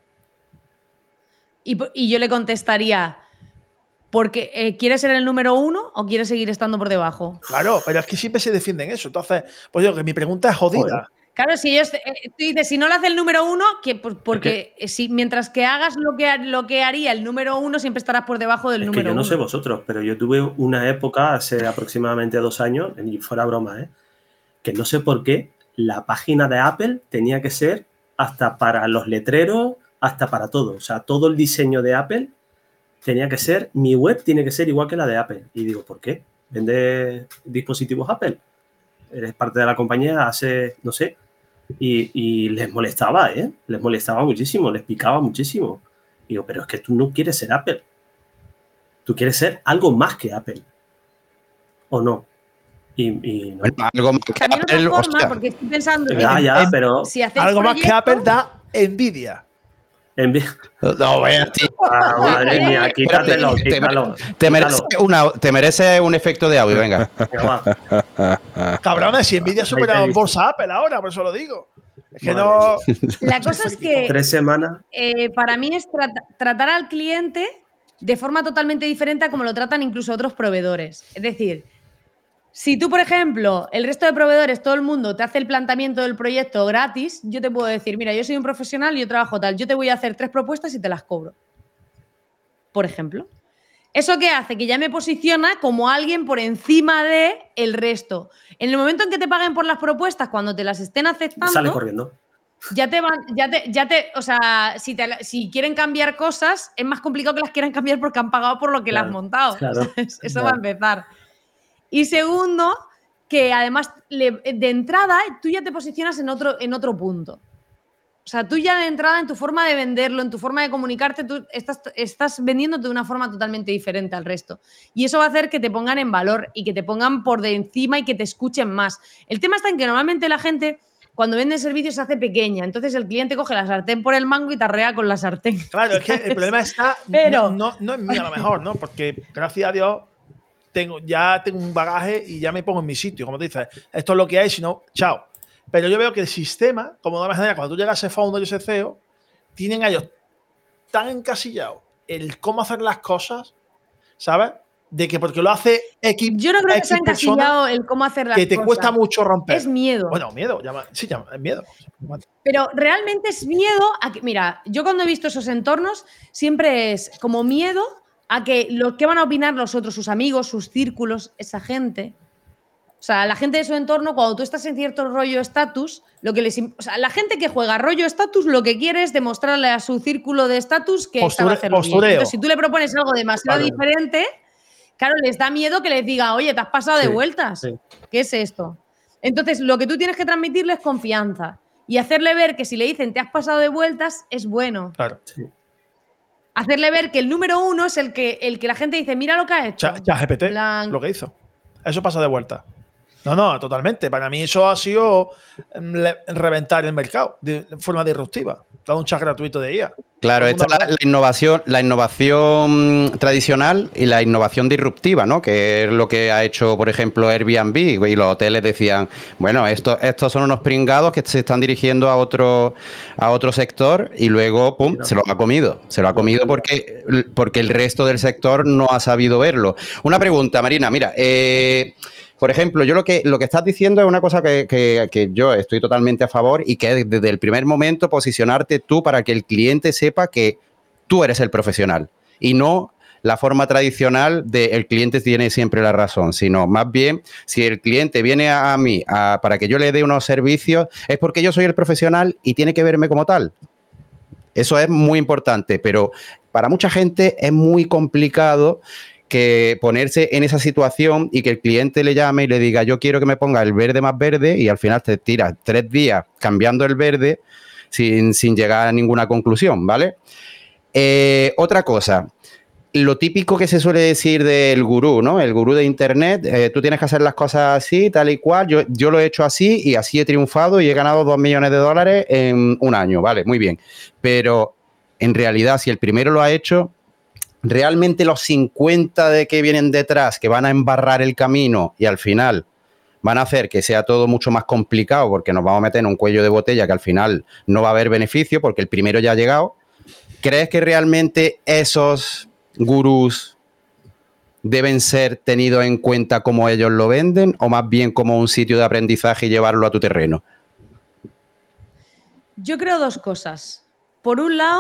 Y yo le contestaría, ¿porque quieres ser el número uno o quieres seguir estando por debajo? Claro, pero es que siempre se defienden eso. Entonces, pues digo que mi pregunta es jodida. Joder. Claro, si ellos, tú dices, si no lo hace el número uno, porque si, mientras que hagas lo que haría el número uno, siempre estarás por debajo del número uno. Yo no sé vosotros, pero yo tuve una época hace aproximadamente 2 años, y fuera broma, que no sé por qué la página de Apple tenía que ser hasta para los letreros, hasta para todo. O sea, todo el diseño de Apple tenía que ser, mi web tiene que ser igual que la de Apple. Y digo, ¿por qué? ¿Vende dispositivos Apple? Eres parte de la compañía hace, no sé. Y les molestaba, les molestaba muchísimo, les picaba muchísimo. Y digo, pero es que tú no quieres ser Apple. Tú quieres ser algo más que Apple. ¿O no? Y no. Algo más que Apple, forma, porque estoy pensando pero si algo más que Apple da envidia. No, vaya, tío. Madre mía, quítatelo. Te merece un efecto de audio, venga. Cabrones, si Nvidia supera en bolsa Apple ahora, por eso lo digo. Es que no. La cosa es que 3 semanas. Para mí es tratar al cliente de forma totalmente diferente a como lo tratan incluso otros proveedores. Es decir, si tú, por ejemplo, el resto de proveedores, todo el mundo te hace el planteamiento del proyecto gratis, yo te puedo decir, mira, yo soy un profesional y yo trabajo tal, yo te voy a hacer 3 propuestas y te las cobro. Por ejemplo. ¿Eso qué hace? Que ya me posiciona como alguien por encima del resto. En el momento en que te paguen por las propuestas, cuando te las estén aceptando, Sale corriendo. ya te van, o sea, si quieren cambiar cosas, es más complicado que las quieran cambiar porque han pagado por lo que las has montado. Claro, Eso va a empezar. Y segundo, que además de entrada tú ya te posicionas en otro punto. O sea, tú ya de entrada en tu forma de venderlo, en tu forma de comunicarte, tú estás vendiéndote de una forma totalmente diferente al resto. Y eso va a hacer que te pongan en valor y que te pongan por de encima y que te escuchen más. El tema está en que normalmente la gente, cuando vende servicios, se hace pequeña. Entonces el cliente coge la sartén por el mango y tarrea con la sartén. Claro, es que el problema está, Pero, no es mío a lo mejor, ¿no? Porque gracias a Dios tengo un bagaje y ya me pongo en mi sitio, como te dices, esto es lo que hay, si no, chao. Pero yo veo que el sistema, como de una manera, cuando tú llegas a ese founder y ese CEO, tienen a ellos tan encasillados el cómo hacer las cosas, ¿sabes? De que porque lo hace X. Yo no creo que se ha encasillado el cómo hacer las cosas. Que te cuesta mucho romper. Es miedo. Bueno, miedo, es miedo. Pero realmente es miedo a que, mira, yo cuando he visto esos entornos, siempre es como miedo a que lo que van a opinar los otros, sus amigos, sus círculos, esa gente. O sea, la gente de su entorno, cuando tú estás en cierto rollo estatus, la gente que juega rollo estatus, lo que quiere es demostrarle a su círculo de estatus que sabe hacerlo bien. Entonces, si tú le propones algo demasiado diferente, claro, les da miedo que les diga, oye, te has pasado de vueltas. Sí. ¿Qué es esto? Entonces, lo que tú tienes que transmitirle es confianza y hacerle ver que si le dicen te has pasado de vueltas, es bueno. Claro. Sí. Hacerle ver que el número uno es el que la gente dice, mira lo que ha hecho. ChatGPT, lo que hizo. Eso pasa de vuelta. No, totalmente. Para mí eso ha sido reventar el mercado de forma disruptiva. Dado un chat gratuito de IA. Claro, esta es la innovación tradicional y la innovación disruptiva, ¿no? Que es lo que ha hecho, por ejemplo, Airbnb, y los hoteles decían, bueno, estos son unos pringados que se están dirigiendo a otro sector y luego, pum, se lo ha comido. Se lo ha comido porque el resto del sector no ha sabido verlo. Una pregunta, Marina, mira, por ejemplo, yo lo que estás diciendo es una cosa que yo estoy totalmente a favor y que es desde el primer momento posicionarte tú para que el cliente sepa que tú eres el profesional y no la forma tradicional de el cliente tiene siempre la razón, sino más bien si el cliente viene a mí para que yo le dé unos servicios es porque yo soy el profesional y tiene que verme como tal. Eso es muy importante, pero para mucha gente es muy complicado que ponerse en esa situación y que el cliente le llame y le diga yo quiero que me ponga el verde más verde y al final te tiras 3 días cambiando el verde sin llegar a ninguna conclusión, ¿vale? Otra cosa, lo típico que se suele decir del gurú, ¿no? El gurú de internet, tú tienes que hacer las cosas así, tal y cual, yo lo he hecho así y así he triunfado y he ganado $2 millones en un año, ¿vale? Muy bien, pero en realidad si el primero lo ha hecho, realmente los 50 de que vienen detrás, que van a embarrar el camino y al final van a hacer que sea todo mucho más complicado porque nos vamos a meter en un cuello de botella que al final no va a haber beneficio porque el primero ya ha llegado. ¿Crees que realmente esos gurús deben ser tenidos en cuenta como ellos lo venden o más bien como un sitio de aprendizaje y llevarlo a tu terreno? Yo creo dos cosas. Por un lado,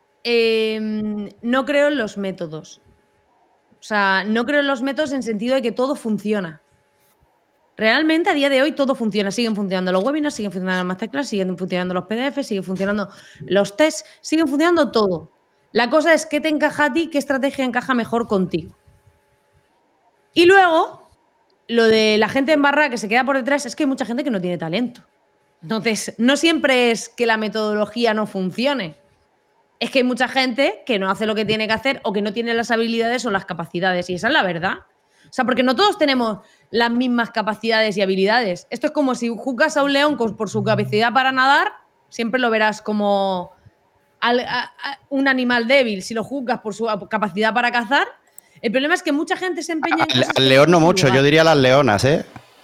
no creo en los métodos. O sea, no creo en los métodos en sentido de que todo funciona. Realmente, a día de hoy, todo funciona. Siguen funcionando los webinars, siguen funcionando las masterclass, siguen funcionando los PDF, siguen funcionando los tests, siguen funcionando todo. La cosa es qué te encaja a ti, qué estrategia encaja mejor contigo. Y luego, lo de la gente en barra que se queda por detrás, es que hay mucha gente que no tiene talento. Entonces, no siempre es que la metodología no funcione. Es que hay mucha gente que no hace lo que tiene que hacer o que no tiene las habilidades o las capacidades. Y esa es la verdad. O sea, porque no todos tenemos las mismas capacidades y habilidades. Esto es como si juzgas a un león por su capacidad para nadar, siempre lo verás como un animal débil. Si lo juzgas por su capacidad para cazar, el problema es que mucha gente se empeña en cosas al león no mucho, yo diría las leonas, ¿eh?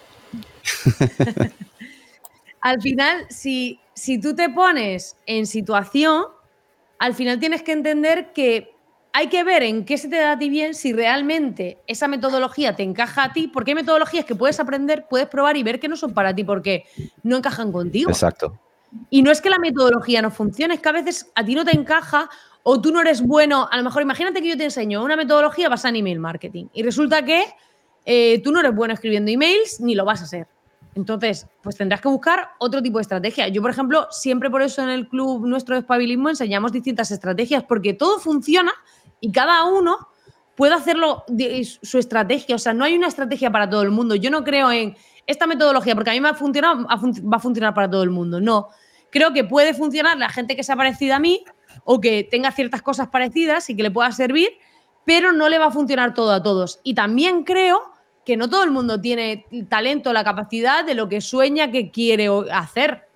Al final, si tú te pones en situación, al final tienes que entender que hay que ver en qué se te da a ti bien, si realmente esa metodología te encaja a ti, porque hay metodologías que puedes aprender, puedes probar y ver que no son para ti porque no encajan contigo. Exacto. Y no es que la metodología no funcione, es que a veces a ti no te encaja O tú no eres bueno, a lo mejor imagínate que yo te enseño una metodología basada en email marketing y resulta que tú no eres bueno escribiendo emails ni lo vas a ser. Entonces, pues tendrás que buscar otro tipo de estrategia. Yo, por ejemplo, siempre por eso en el club nuestro de Espabilismo enseñamos distintas estrategias porque todo funciona y cada uno puede hacerlo su estrategia. O sea, no hay una estrategia para todo el mundo. Yo no creo en esta metodología porque a mí me ha funcionado, va a funcionar para todo el mundo. No. Creo que puede funcionar la gente que sea parecida a mí o que tenga ciertas cosas parecidas y que le pueda servir, pero no le va a funcionar todo a todos. Y también creo que no todo el mundo tiene el talento, la capacidad de lo que sueña que quiere hacer.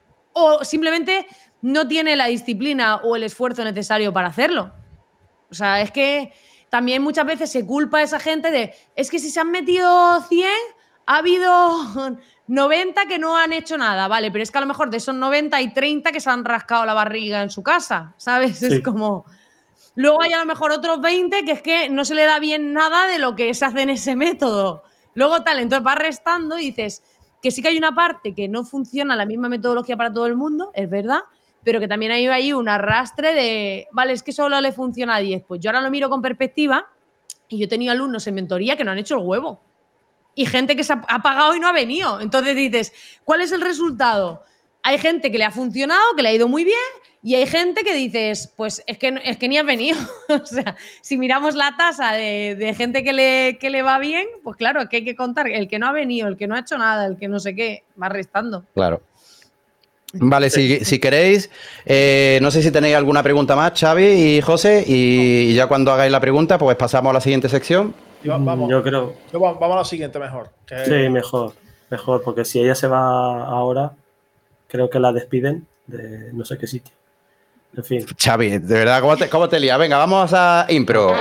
O simplemente no tiene la disciplina o el esfuerzo necesario para hacerlo. O sea, es que también muchas veces se culpa a esa gente de, es que si se han metido 100, ha habido 90 que no han hecho nada, vale, pero es que a lo mejor de esos 90 hay 30 que se han rascado la barriga en su casa, ¿sabes? Sí. Es como... Luego hay a lo mejor otros 20 que es que no se le da bien nada de lo que se hace en ese método. Luego tal, entonces vas restando y dices que sí que hay una parte que no funciona la misma metodología para todo el mundo, es verdad, pero que también hay ahí un arrastre de, vale, es que solo le funciona a 10. Pues yo ahora lo miro con perspectiva y yo he tenido alumnos en mentoría que no han hecho el huevo. Y gente que se ha pagado y no ha venido. Entonces dices, ¿cuál es el resultado? Hay gente que le ha funcionado, que le ha ido muy bien, y hay gente que dices, pues es que ni has venido. O sea, si miramos la tasa de gente que le va bien, pues claro, es que hay que contar el que no ha venido, el que no ha hecho nada, el que no sé qué, va restando. Claro. Vale, si queréis, no sé si tenéis alguna pregunta más, Xavi y José, y ya cuando hagáis la pregunta, pues pasamos a la siguiente sección. Vamos, yo creo. Vamos a lo siguiente mejor. Sí, mejor, porque si ella se va ahora, creo que la despiden de no sé qué sitio. En fin. Xavi, de verdad, ¿cómo te lías? Venga, vamos a impro.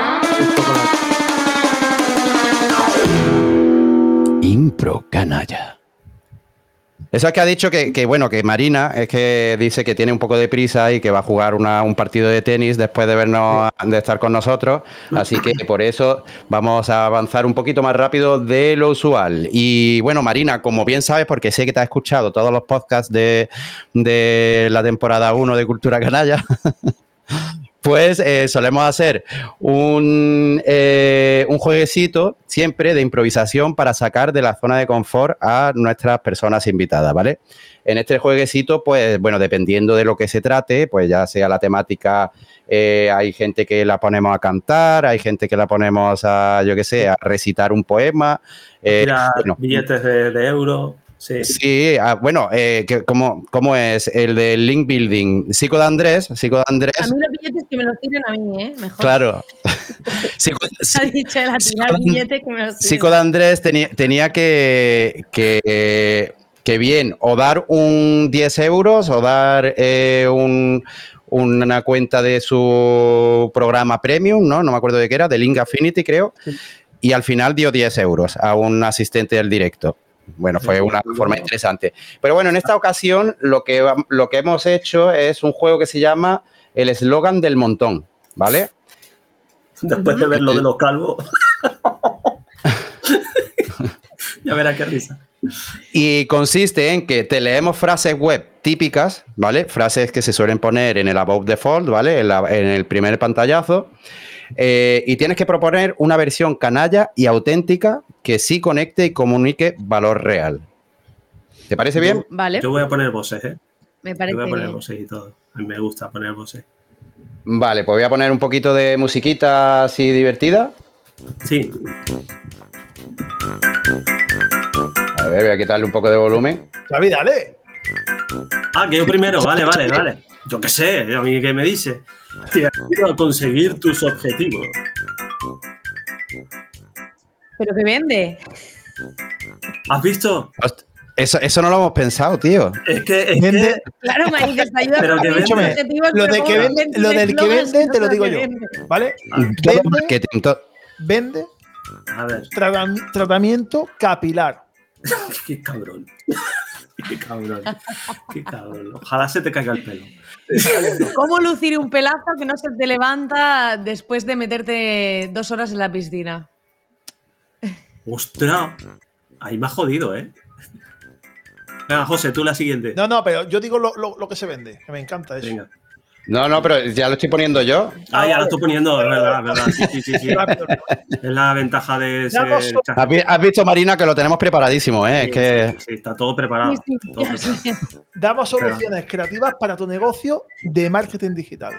Impro canalla. Eso es que ha dicho que bueno, que Marina es que dice que tiene un poco de prisa y que va a jugar un partido de tenis después de estar con nosotros. Así que por eso vamos a avanzar un poquito más rápido de lo usual. Y bueno, Marina, como bien sabes, porque sé que te has escuchado todos los podcasts de la temporada 1 de Cultura Canalla, pues solemos hacer un jueguecito siempre de improvisación para sacar de la zona de confort a nuestras personas invitadas, ¿vale? En este jueguecito, pues, bueno, dependiendo de lo que se trate, pues ya sea la temática, hay gente que la ponemos a cantar, hay gente que la ponemos a, yo qué sé, a recitar un poema. Bueno, billetes de euros. Sí, sí, bueno, ¿cómo es? El del link building. Sico de Andrés. A mí los billetes que me los tiren a mí, ¿eh? Mejor. Claro. Ha dicho el tirar billetes que me los tiren. Sico de Andrés tenía que bien, o dar un 10 euros o dar una cuenta de su programa premium, ¿no? No me acuerdo de qué era, de Link Affinity, creo. Sí. Y al final dio 10 euros a un asistente del directo. Bueno, fue una forma interesante. Pero bueno, en esta ocasión lo que hemos hecho es un juego que se llama el eslogan del montón, ¿vale? Después de ver lo de los calvos. Ya verás qué risa. Y consiste en que te leemos frases web típicas, ¿vale? Frases que se suelen poner en el above default, ¿vale? En el primer pantallazo. Y tienes que proponer una versión canalla y auténtica que sí conecte y comunique valor real. ¿Te parece bien? Vale. Yo voy a poner voces, ¿eh? Me parece yo voy a poner bien. voces y todo. A mí me gusta poner voces. Vale, pues voy a poner un poquito de musiquita así divertida. Sí. A ver, voy a quitarle un poco de volumen. Xavi, dale. Que yo primero. Vale. Yo qué sé, a mí qué me dice. Te ayudo a conseguir tus objetivos. ¿Pero qué vende? ¿Has visto? Eso no lo hemos pensado, tío. Es que claro, me dices, ayuda a conseguir tus objetivos. Lo del que vende te lo digo yo. ¿Vale? Vende a ver. Tratamiento capilar. Qué cabrón. Qué cabrón. Ojalá se te caiga el pelo. ¿Cómo lucir un pelazo que no se te levanta después de meterte 2 horas en la piscina? ¡Ostras! Ahí me ha jodido, ¿eh? Venga, José, tú la siguiente. No, pero yo digo lo que se vende, que me encanta eso. Venga. No, pero ya lo estoy poniendo yo. Ya lo estoy poniendo, es verdad. Sí. Es la ventaja de ser... Has visto, Marina, que lo tenemos preparadísimo, ¿eh? Sí, es que... sí, está todo preparado. Sí. Damos soluciones creativas para tu negocio de marketing digital.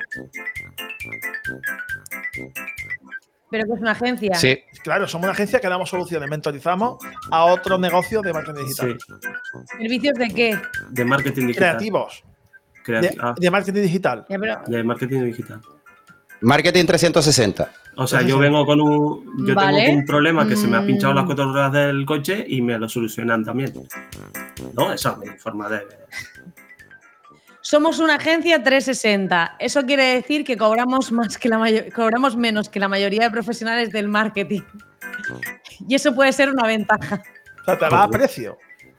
¿Pero que es una agencia? Sí. Claro, somos una agencia que damos soluciones, mentorizamos a otros negocios de marketing digital. Sí. ¿Servicios de qué? De marketing digital. Creativos. Ah, De marketing digital. Ya, pero- de marketing digital. Marketing 360. O sea, yo vengo con yo Vale. tengo un problema que se me ha pinchado las Mm. 4 ruedas del coche y me lo solucionan también. No, esa es mi forma de... Somos una agencia 360. Eso quiere decir que cobramos cobramos menos que la mayoría de profesionales del marketing. Y eso puede ser una ventaja. O sea, te va a precio.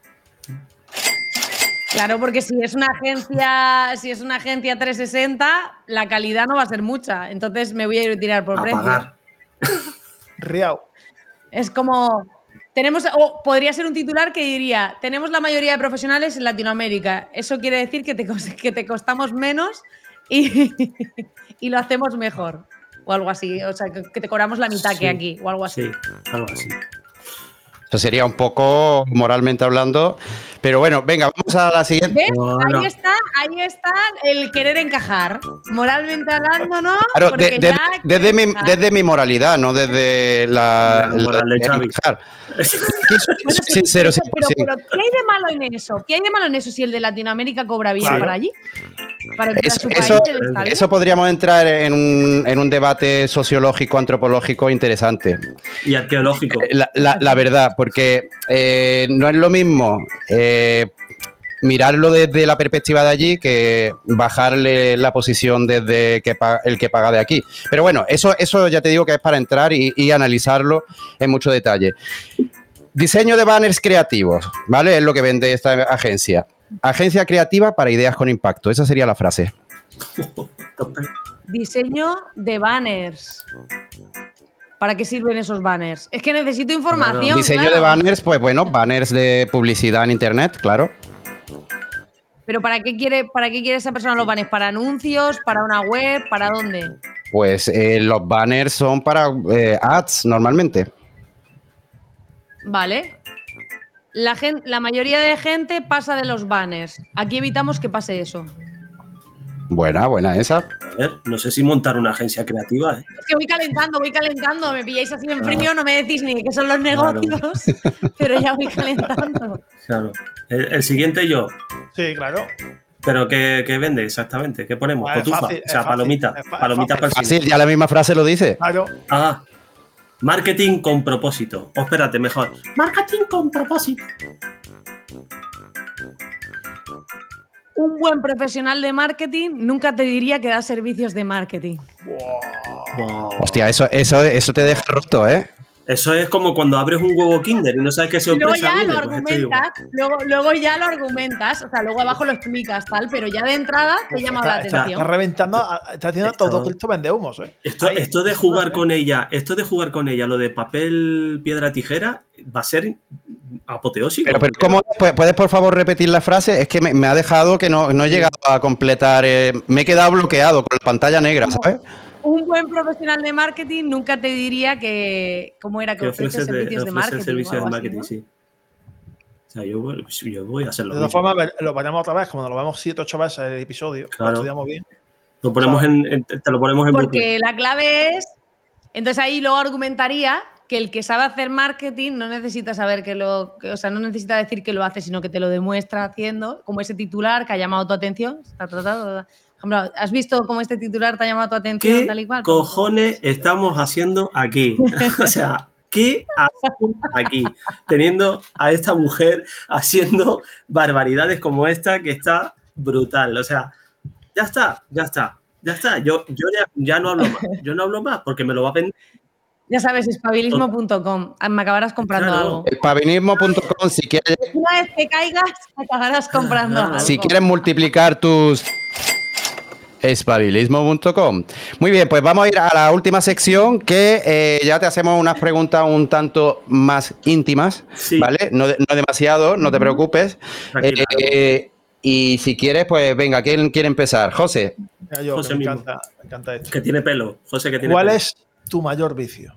Claro, porque si es una agencia 360, la calidad no va a ser mucha. Entonces me voy a ir a tirar por A precio. pagar. Riau. Es como o podría ser un titular que diría: tenemos la mayoría de profesionales en Latinoamérica. Eso quiere decir que te costamos menos y, y lo hacemos mejor. O algo así. O sea, que te cobramos la mitad que aquí. O algo así. Sí, algo así. Eso sería un poco moralmente hablando. Pero bueno, venga, vamos a la siguiente. ¿Ves? Bueno. Ahí está el querer encajar. Moralmente hablando, ¿no? Claro, Porque desde mi moralidad, no desde la moral de Xavi. encajar. Bueno, Sincero, sí. pero ¿qué hay de malo en eso? ¿Qué hay de malo en eso si el de Latinoamérica cobra bien Claro. para allí? Para su país Eso, está bien. eso podríamos entrar en un debate sociológico, antropológico interesante. Y arqueológico. La verdad, porque no es lo mismo mirarlo desde la perspectiva de allí que bajarle la posición desde el que paga de aquí. Pero bueno, eso ya te digo que es para entrar y analizarlo en mucho detalle. Diseño de banners creativos, ¿vale? Es lo que vende esta agencia. Agencia creativa para ideas con impacto. Esa sería la frase. Diseño de banners. ¿Para qué sirven esos banners? Es que necesito información. Diseño claro. de banners, pues bueno, banners de publicidad en internet, claro. ¿Pero para qué quiere esa persona los banners? ¿Para anuncios? ¿Para una web? ¿Para dónde? Pues los banners son para ads normalmente. Vale. La mayoría de gente pasa de los banners. Aquí evitamos que pase eso. Buena esa. A ver, no sé si montar una agencia creativa. Es que voy calentando. Me pilláis así en frío, no me decís ni qué son los negocios, pero ya voy calentando. Claro. El siguiente yo. Sí, claro. ¿Pero qué vende exactamente? ¿Qué ponemos? Pues es Cotufa. fácil, O sea, es palomita. fácil, es Palomita fácil. para el cine. Así, ya la misma frase lo dice. Claro. Ah, marketing con propósito. O espérate, mejor. Marketing con propósito. Un buen profesional de marketing nunca te diría que da servicios de marketing. Wow. Hostia, eso te deja roto, ¿eh? Eso es como cuando abres un huevo Kinder y no sabes qué Luego sorpresa ya viene. lo Pues esto igual. argumentas, luego ya lo argumentas, o sea, luego abajo lo explicas, tal, pero ya de entrada te llama la Está atención. reventando, está haciendo todo Cristo vende humos, ¿eh? Esto de jugar con ella, lo de papel, piedra, tijera, va a ser apoteósico. Pero ¿cómo puedes por favor repetir la frase? Es que me ha dejado que no he llegado a completar. Me he quedado bloqueado con la pantalla negra, ¿sabes? Un buen profesional de marketing nunca te diría que cómo era que ofrece servicios de marketing. servicios o algo de así, marketing, ¿no? sí. O sea, yo voy a hacer lo De todas mismo. formas, lo ponemos otra vez, como nos lo vemos 7 o 8 veces el episodio, Claro. lo estudiamos bien. Lo ponemos te lo ponemos en bucle. Porque la clave es. Entonces ahí luego argumentaría que el que sabe hacer marketing no necesita saber o sea, no necesita decir que lo hace, sino que te lo demuestra haciendo, como ese titular que ha llamado tu atención. Está tratado. Por ejemplo, ¿has visto cómo este titular te ha llamado tu atención ¿Qué tal y cual? cojones estamos haciendo aquí? O sea, ¿qué hacemos aquí? Teniendo a esta mujer haciendo barbaridades como esta que está brutal. O sea, ya está. Yo ya no hablo más. Yo no hablo más porque me lo va a vender. Ya sabes, espabilismo.com. Me acabarás comprando Claro. algo. Espavinismo.com, si quieres, Una vez que caigas, me acabarás comprando algo. si quieres multiplicar tus... Espabilismo.com. Muy bien, pues vamos a ir a la última sección que ya te hacemos unas preguntas un tanto más íntimas, Sí. ¿vale? No demasiado, no te preocupes. Tranquila. Y si quieres, pues venga, ¿quién quiere empezar? José. Mira, yo, José que mismo. me encanta esto. Que tiene pelo. José, que tiene ¿Cuál pelo. es tu mayor vicio?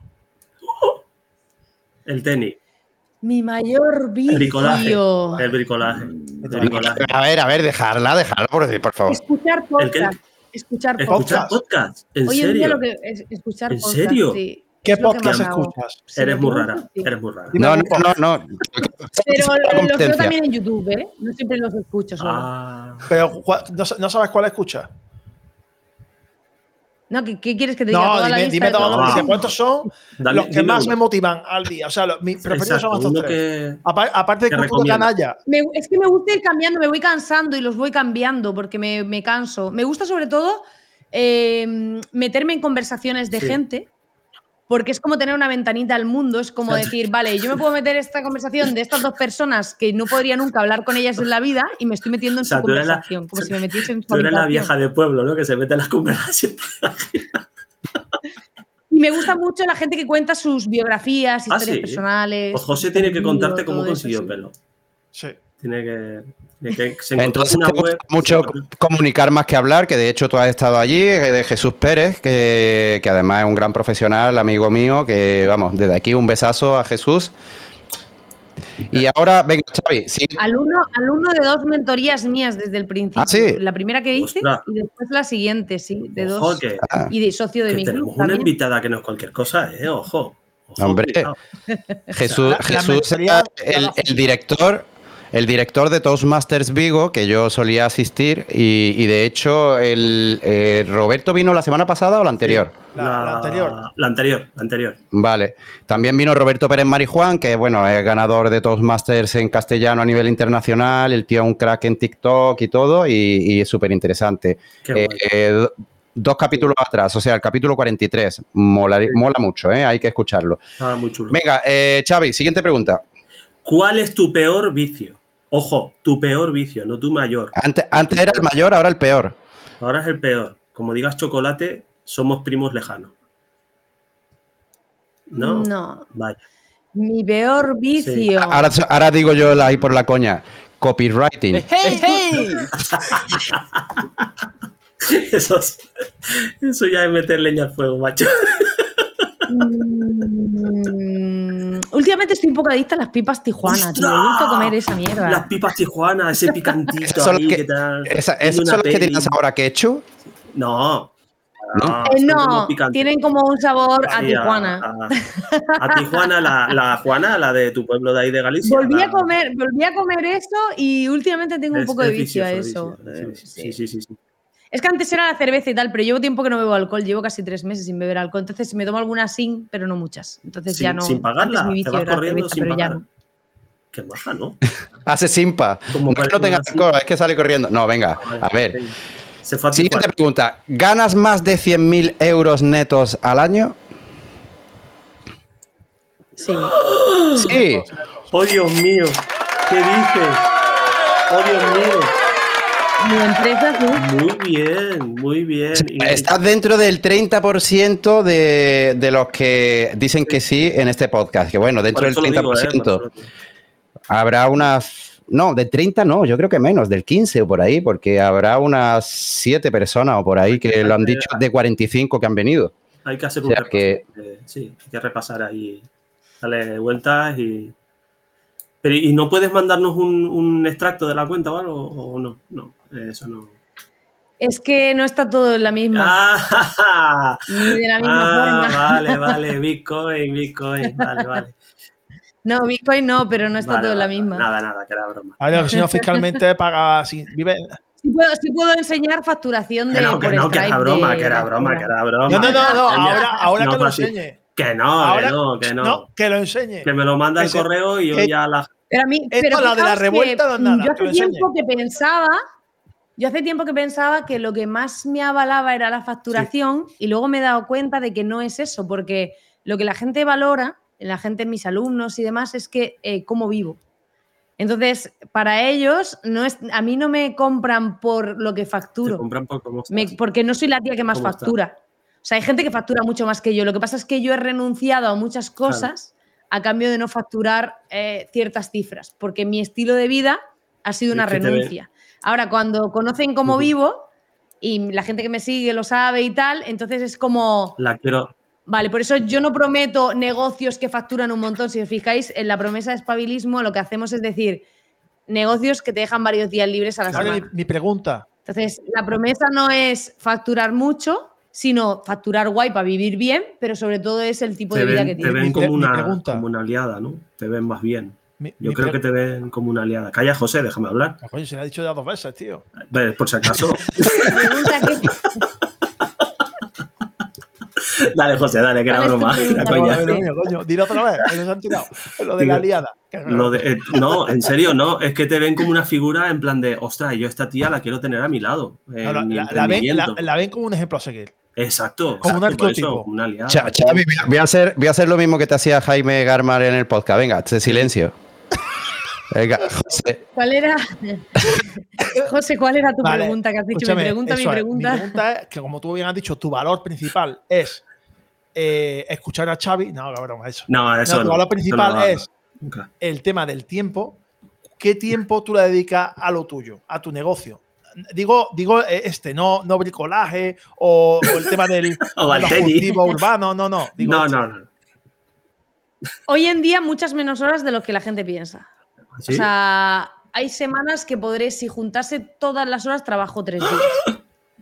El tenis. Mi mayor El bricolaje. vicio. El bricolaje. El bricolaje. A ver, dejarla, por favor. Escuchar ¿El qué? podcast. Escuchar Escuchar podcast. podcast. ¿En Hoy en día serio? lo que es escuchar ¿En podcast, serio? sí. ¿Qué Es lo que podcast más hago. escuchas? Sí, Eres lo muy que rara. gusta, sí. Eres muy rara. Dime No. Pero La los veo competencia. también en YouTube, ¿eh? No siempre los escucho solo. Ah. Pero ¿no sabes cuál escuchas? No, ¿qué quieres que te diga? No, Toda la dime lista de todos. todos los No. Dice, ¿cuántos son Dame- los que dime más uno. me motivan al día? O sea, mis preferidos Exacto, son estos uno tres. que- Aparte de que Cultura recomienda. Canalla. Es que me gusta ir cambiando, me voy cansando y los voy cambiando porque me canso. Me gusta sobre todo meterme en conversaciones de Sí. gente porque es como tener una ventanita al mundo, es como decir, vale, yo me puedo meter esta conversación de estas dos personas que no podría nunca hablar con ellas en la vida y me estoy metiendo en O sea, su tú eres la- conversación, como si me metiese en su Tú eres la habitación. vieja de pueblo, ¿no? Que se mete en las conversaciones. Y me gusta mucho la gente que cuenta sus biografías, Ah, historias sí. personales. Pues José sus tiene que contenidos, contarte cómo todo eso, consiguió sí. pelo. Sí. Tiene que se encontró Entonces una te gusta web. mucho comunicar más que hablar, que de hecho tú has estado allí, de Jesús Pérez, que además es un gran profesional, amigo mío, que vamos, desde aquí un besazo a Jesús. Y ahora, venga, Xavi, sí. Alumno de 2 mentorías mías desde el principio. ¿Ah, sí? La primera que hice Ostras. y después la siguiente, sí, de Ojo, 2. que, Y de socio de que mi tenemos club una también. invitada que no es cualquier cosa, ¿eh? Ojo. Hombre. Cuidado. Jesús, La Jesús mentoría era la el director de Toastmasters Vigo, que yo solía asistir, y de hecho Roberto vino la semana pasada o la anterior. La anterior. La anterior. Vale. También vino Roberto Pérez Marijuán, que bueno, es ganador de Toastmasters en castellano a nivel internacional. El tío es un crack en TikTok y todo, y es súper interesante. Qué guay. 2 capítulos atrás, o sea, el capítulo 43. Mola mucho, ¿eh? Hay que escucharlo. Estaba muy chulo. Venga, Xavi, siguiente pregunta. ¿Cuál es tu peor vicio? Ojo, tu peor vicio, no tu mayor. Antes era el mayor, ahora el peor. Ahora es el peor. Como digas chocolate, somos primos lejanos. ¿No? No. Vaya. Mi peor vicio. Ahora digo yo ahí por la coña. Copywriting. Eso ya es meter leña al fuego, macho. Últimamente estoy un poco adicta a las pipas Tijuana, tío. He vuelto a comer esa mierda. Las pipas Tijuana, ese picantito Esas son ahí las que que, tal. esas Y una son las que peli. tienen sabor a ketchup. No. ¿No? son como No, picantes. tienen como un sabor a Sí, Tijuana. A Tijuana, la Juana, la de tu pueblo de ahí de Galicia. Volví a la- comer eso y últimamente tengo un es- poco es de vicio a vicioso, eso. vicioso. Sí. Es que antes era la cerveza y tal, pero llevo tiempo que no bebo alcohol, llevo casi 3 meses sin beber alcohol, entonces me tomo alguna sin, pero no muchas. Entonces ya no. Sin pagarla, Antes mi te vicio vas era la corriendo cerveza, sin pero ya pagar. no. Qué maja, ¿no? Hace simpa. Como No es que no parece tenga así. alcohol, es que sale corriendo. No, venga, a ver. Se fue a Siguiente Tijuana. pregunta. ¿Ganas más de 100.000 euros netos al año? Sí. Sí. Oh, Dios mío. ¿Qué dices? Oh, Dios mío. Mi empresa, sí. Muy bien. Y- Estás dentro del 30% de los que dicen que sí en este podcast. Que bueno, dentro por del eso lo digo, 30%. por eso lo digo. Habrá unas... No, de 30 no, yo creo que menos, del 15 o por ahí, porque habrá unas 7 personas o por ahí que lo han dicho de 45 que han venido. Hay que hacer O un sea repaso. que- Sí, hay que repasar ahí. Darle vueltas y... Pero, ¿y no puedes mandarnos un extracto de la cuenta o algo? ¿O no? No, eso no. Es que no está todo en la misma. ¡Ah! Ni de la misma forma. Vale. Bitcoin. Vale. No, Bitcoin no, pero no está Vale, todo en la vale. misma. Nada, que era broma. A ver, si no, fiscalmente paga. Vive. Sí puedo enseñar facturación de Que por era Stripe broma, de- que era broma. No. Ahora No, que lo pero sí. enseñe. Que no. No, que lo enseñe. Que me lo manda Que el se- correo y yo que- ya la... Pero a mí, Esto, pero la de la fijaos revuelta, que, no es nada, Yo que lo hace enseñe. tiempo que pensaba que lo que más me avalaba era la facturación y luego me he dado cuenta de que no es eso, porque lo que la gente valora, la gente, mis alumnos y demás, es que cómo vivo. Entonces, para ellos, a mí no me compran por lo que Te facturo, compran por cómo estás. porque no soy la tía que más ¿Cómo está? factura. O sea, hay gente que factura mucho más que yo. Lo que pasa es que yo he renunciado a muchas cosas a cambio de no facturar ciertas cifras, porque mi estilo de vida ha sido Es una que te ve- renuncia. Ahora, cuando conocen cómo vivo y la gente que me sigue lo sabe y tal, entonces es como... La quiero... Vale, por eso yo no prometo negocios que facturan un montón. Si os fijáis, en la promesa de espabilismo lo que hacemos es decir negocios que te dejan varios días libres a la semana. Mi pregunta. Entonces, la promesa no es facturar mucho, sino facturar guay para vivir bien, pero sobre todo es el tipo de vida que tienes. Te ven como una aliada, ¿no? Te ven más bien. Yo creo que te ven como una aliada. Calla, José, déjame hablar. Coño, se le ha dicho ya 2 veces, tío. Por si acaso. Dale, José, dale, que era broma. Coño, dilo otra vez, que nos han tirado. Lo de la aliada. No, en serio, no. Es que te ven como una figura en plan de, ostras, yo esta tía la quiero tener a mi lado. La ven como un ejemplo a seguir. Exacto. Como un arquetipo. Una aliada. Xavi, voy a hacer lo mismo que te hacía Jaime Garmar en el podcast. Venga, silencio. Venga, José. José, ¿cuál era tu pregunta? Que has dicho mi pregunta. Mi pregunta es que, como tú bien has dicho, tu valor principal es escuchar a Xavi. No, cabrón, eso. No, eso no. Tu valor principal es el tema del tiempo. ¿Qué tiempo tú le dedicas a lo tuyo, a tu negocio? Digo no bricolaje o el tema del cultivo urbano, no. No. Hoy en día muchas menos horas de lo que la gente piensa. ¿Sí? O sea, hay semanas que podré, si juntase todas las horas, trabajo 3 días.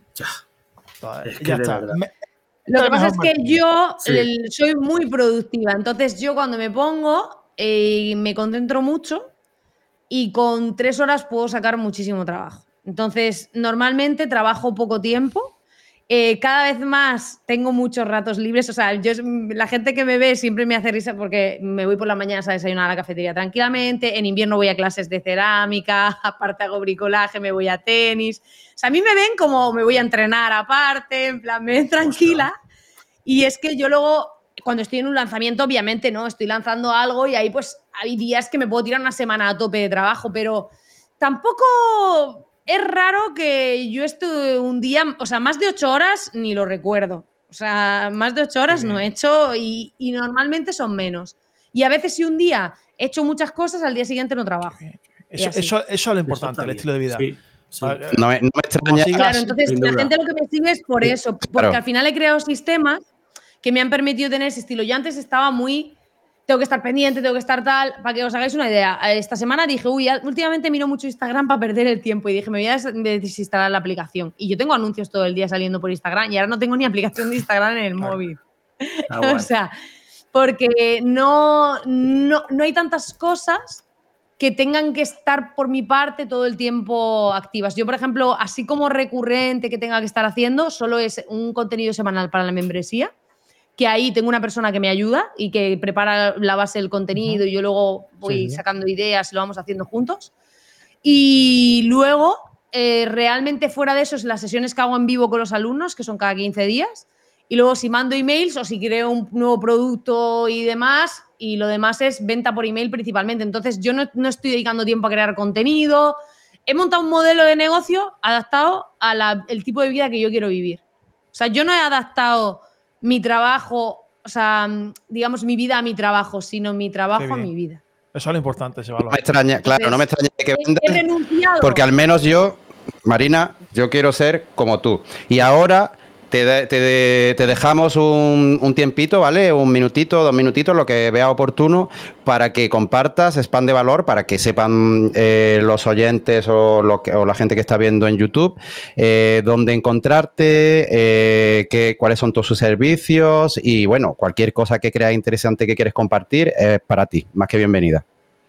Ya está. Lo que pasa es que yo soy muy productiva. Entonces, yo cuando me pongo, me concentro mucho y con 3 horas puedo sacar muchísimo trabajo. Entonces, normalmente trabajo poco tiempo. Cada vez más tengo muchos ratos libres. O sea, la gente que me ve siempre me hace risa porque me voy por la mañana a desayunar a la cafetería tranquilamente. En invierno voy a clases de cerámica, aparte hago bricolaje, me voy a tenis. O sea, a mí me ven como me voy a entrenar aparte, en plan, me ven tranquila. Y es que yo luego, cuando estoy en un lanzamiento, obviamente no, estoy lanzando algo y ahí pues hay días que me puedo tirar una semana a tope de trabajo, pero tampoco... Es raro que yo esté un día, o sea, más de 8 horas ni lo recuerdo. O sea, más de 8 horas no he hecho y normalmente son menos. Y a veces si un día he hecho muchas cosas, al día siguiente no trabajo. Eso es lo importante, el estilo de vida. Sí. No me extraña. Claro, entonces la gente lo que me sigue es por eso, porque al final he creado sistemas que me han permitido tener ese estilo. Yo antes estaba muy... Tengo que estar pendiente, tengo que estar tal. Para que os hagáis una idea, esta semana dije, últimamente miro mucho Instagram para perder el tiempo. Y dije, me voy a desinstalar la aplicación. Y yo tengo anuncios todo el día saliendo por Instagram y ahora no tengo ni aplicación de Instagram en el móvil. O sea, porque no hay tantas cosas que tengan que estar por mi parte todo el tiempo activas. Yo, por ejemplo, así como recurrente que tenga que estar haciendo, solo es un contenido semanal para la membresía, que ahí tengo una persona que me ayuda y que prepara la base del contenido y yo luego voy sacando ideas y lo vamos haciendo juntos. Y luego, realmente fuera de eso, es las sesiones que hago en vivo con los alumnos, que son cada 15 días. Y luego si mando emails o si creo un nuevo producto y demás, y lo demás es venta por email principalmente. Entonces yo no estoy dedicando tiempo a crear contenido. He montado un modelo de negocio adaptado al tipo de vida que yo quiero vivir. O sea, yo no he adaptado mi trabajo, o sea, digamos, mi vida a mi trabajo, sino mi trabajo a mi vida. Eso es lo importante, ese valor. No me extraña, claro, no me extraña que vendas, he renunciado. porque al menos yo, Marina, yo quiero ser como tú. Y ahora te dejamos un tiempito, ¿vale? 1 minutito, 2 minutitos, lo que vea oportuno, para que compartas spam de valor, para que sepan los oyentes o la gente que está viendo en YouTube dónde encontrarte, cuáles son tus servicios y, bueno, cualquier cosa que creas interesante que quieres compartir es para ti, más que bienvenida.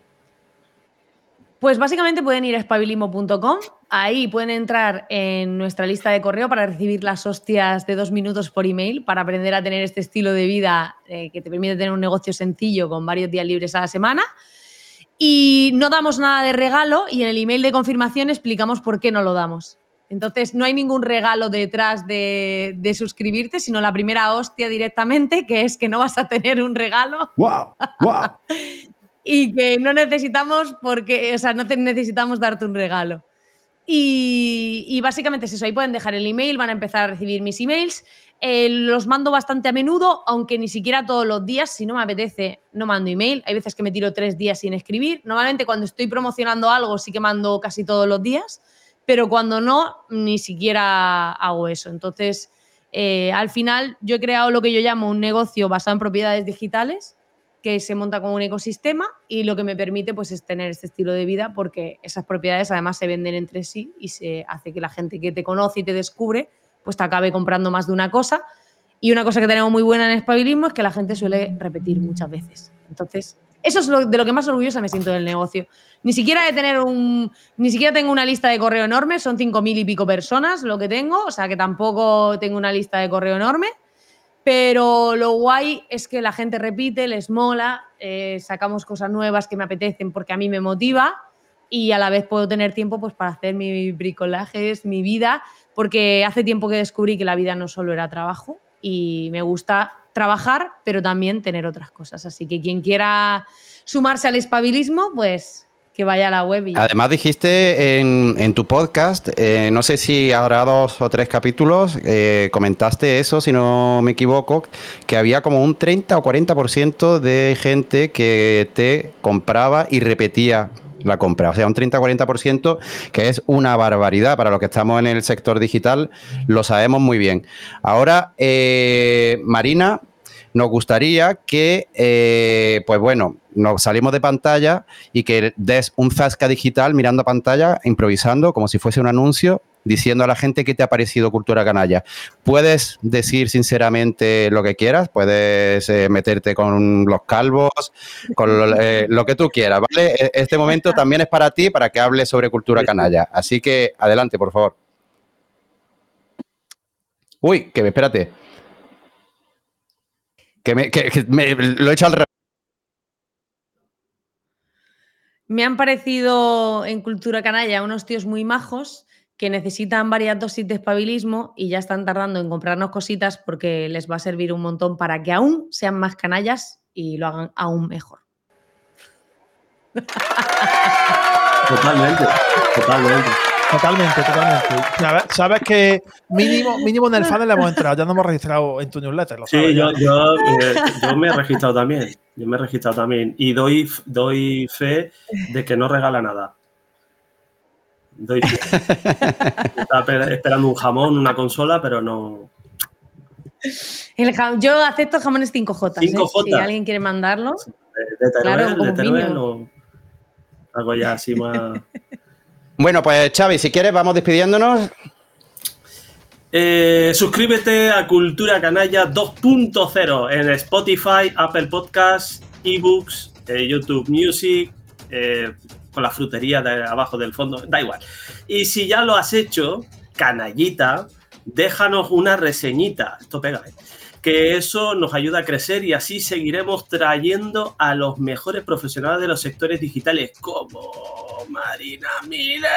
Pues básicamente pueden ir a espabilismo.com, ahí pueden entrar en nuestra lista de correo para recibir las hostias de 2 minutos por email para aprender a tener este estilo de vida que te permite tener un negocio sencillo con varios días libres a la semana. Y no damos nada de regalo y en el email de confirmación explicamos por qué no lo damos. Entonces no hay ningún regalo detrás de suscribirte, sino la primera hostia directamente, que es que no vas a tener un regalo. ¡Wow! ¡Wow! Y que no necesitamos no necesitamos darte un regalo. Y básicamente es eso, ahí pueden dejar el email, van a empezar a recibir mis emails. Los mando bastante a menudo, aunque ni siquiera todos los días. Si no me apetece, no mando email. Hay veces que me tiro 3 días sin escribir. Normalmente cuando estoy promocionando algo sí que mando casi todos los días, pero cuando no, ni siquiera hago eso. Entonces, al final yo he creado lo que yo llamo un negocio basado en propiedades digitales, que se monta como un ecosistema y lo que me permite pues, es tener este estilo de vida, porque esas propiedades además se venden entre sí y se hace que la gente que te conoce y te descubre pues te acabe comprando más de una cosa. Y una cosa que tenemos muy buena en Espabilismo es que la gente suele repetir muchas veces. Entonces, eso es de lo que más orgullosa me siento del negocio. Ni siquiera tengo una lista de correo enorme, son 5.000 y pico personas lo que tengo, o sea que tampoco tengo una lista de correo enorme. Pero lo guay es que la gente repite, les mola, sacamos cosas nuevas que me apetecen porque a mí me motiva y a la vez puedo tener tiempo pues, para hacer mis bricolajes, mi vida, porque hace tiempo que descubrí que la vida no solo era trabajo y me gusta trabajar, pero también tener otras cosas. Así que quien quiera sumarse al espabilismo, pues que vaya a la web. Además dijiste en tu podcast, no sé si habrá 2 o 3 capítulos, comentaste eso, si no me equivoco, que había como un 30 o 40% de gente que te compraba y repetía la compra. O sea, un 30 o 40%, que es una barbaridad. Para los que estamos en el sector digital, lo sabemos muy bien. Ahora, Marina, nos gustaría que, pues bueno, nos salimos de pantalla y que des un zasca digital mirando a pantalla, improvisando, como si fuese un anuncio, diciendo a la gente qué te ha parecido Cultura Canalla. Puedes decir sinceramente lo que quieras, puedes meterte con los calvos, con lo que tú quieras, ¿vale? Este momento también es para ti, para que hables sobre Cultura Canalla. Así que, adelante, por favor. Uy, espérate. Lo he hecho al revés. Me han parecido en Cultura Canalla unos tíos muy majos que necesitan varias dosis de espabilismo y ya están tardando en comprarnos cositas porque les va a servir un montón para que aún sean más canallas y lo hagan aún mejor. Totalmente. Sabes que mínimo en el funnel le hemos entrado, ya no hemos registrado en tu newsletter. ¿Lo sabes? Sí, yo me he registrado también. Y doy fe de que no regala nada. Doy fe. Estaba esperando un jamón, una consola, pero no. Yo acepto jamones 5J. 5J. Si alguien quiere mandarlo. De Teruel o algo ya así más. Bueno, pues Xavi, si quieres vamos despidiéndonos. Suscríbete a Cultura Canalla 2.0 en Spotify, Apple Podcasts, eBooks, YouTube Music, con la frutería de abajo del fondo, da igual. Y si ya lo has hecho, canallita, déjanos una reseñita. Esto pega, que eso nos ayuda a crecer y así seguiremos trayendo a los mejores profesionales de los sectores digitales como Marina Miller.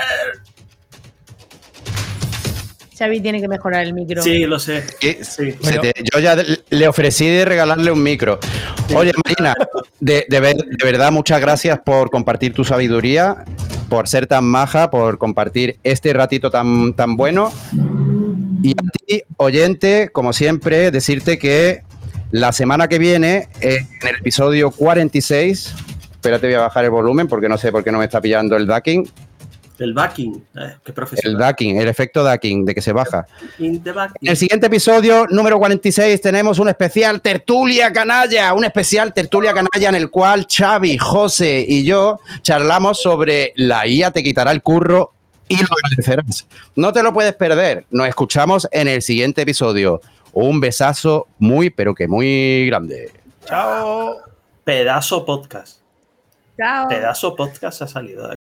Xavi tiene que mejorar el micro. Sí, lo sé. Sí. Yo ya le ofrecí de regalarle un micro. Oye, Marina, de verdad, muchas gracias por compartir tu sabiduría, por ser tan maja, por compartir este ratito tan bueno. Y a ti, oyente, como siempre, decirte que la semana que viene, en el episodio 46, espérate, voy a bajar el volumen porque no sé por qué no me está pillando el ducking. El backing, qué profesional. El ducking, el efecto ducking, de que se baja. En el siguiente episodio, número 46, tenemos un especial tertulia canalla, en el cual Xavi, José y yo charlamos sobre la IA te quitará el curro y lo agradecerás. No te lo puedes perder. Nos escuchamos en el siguiente episodio. Un besazo muy, pero que muy grande. Chao. Pedazo podcast. Chao. Pedazo podcast ha salido de aquí.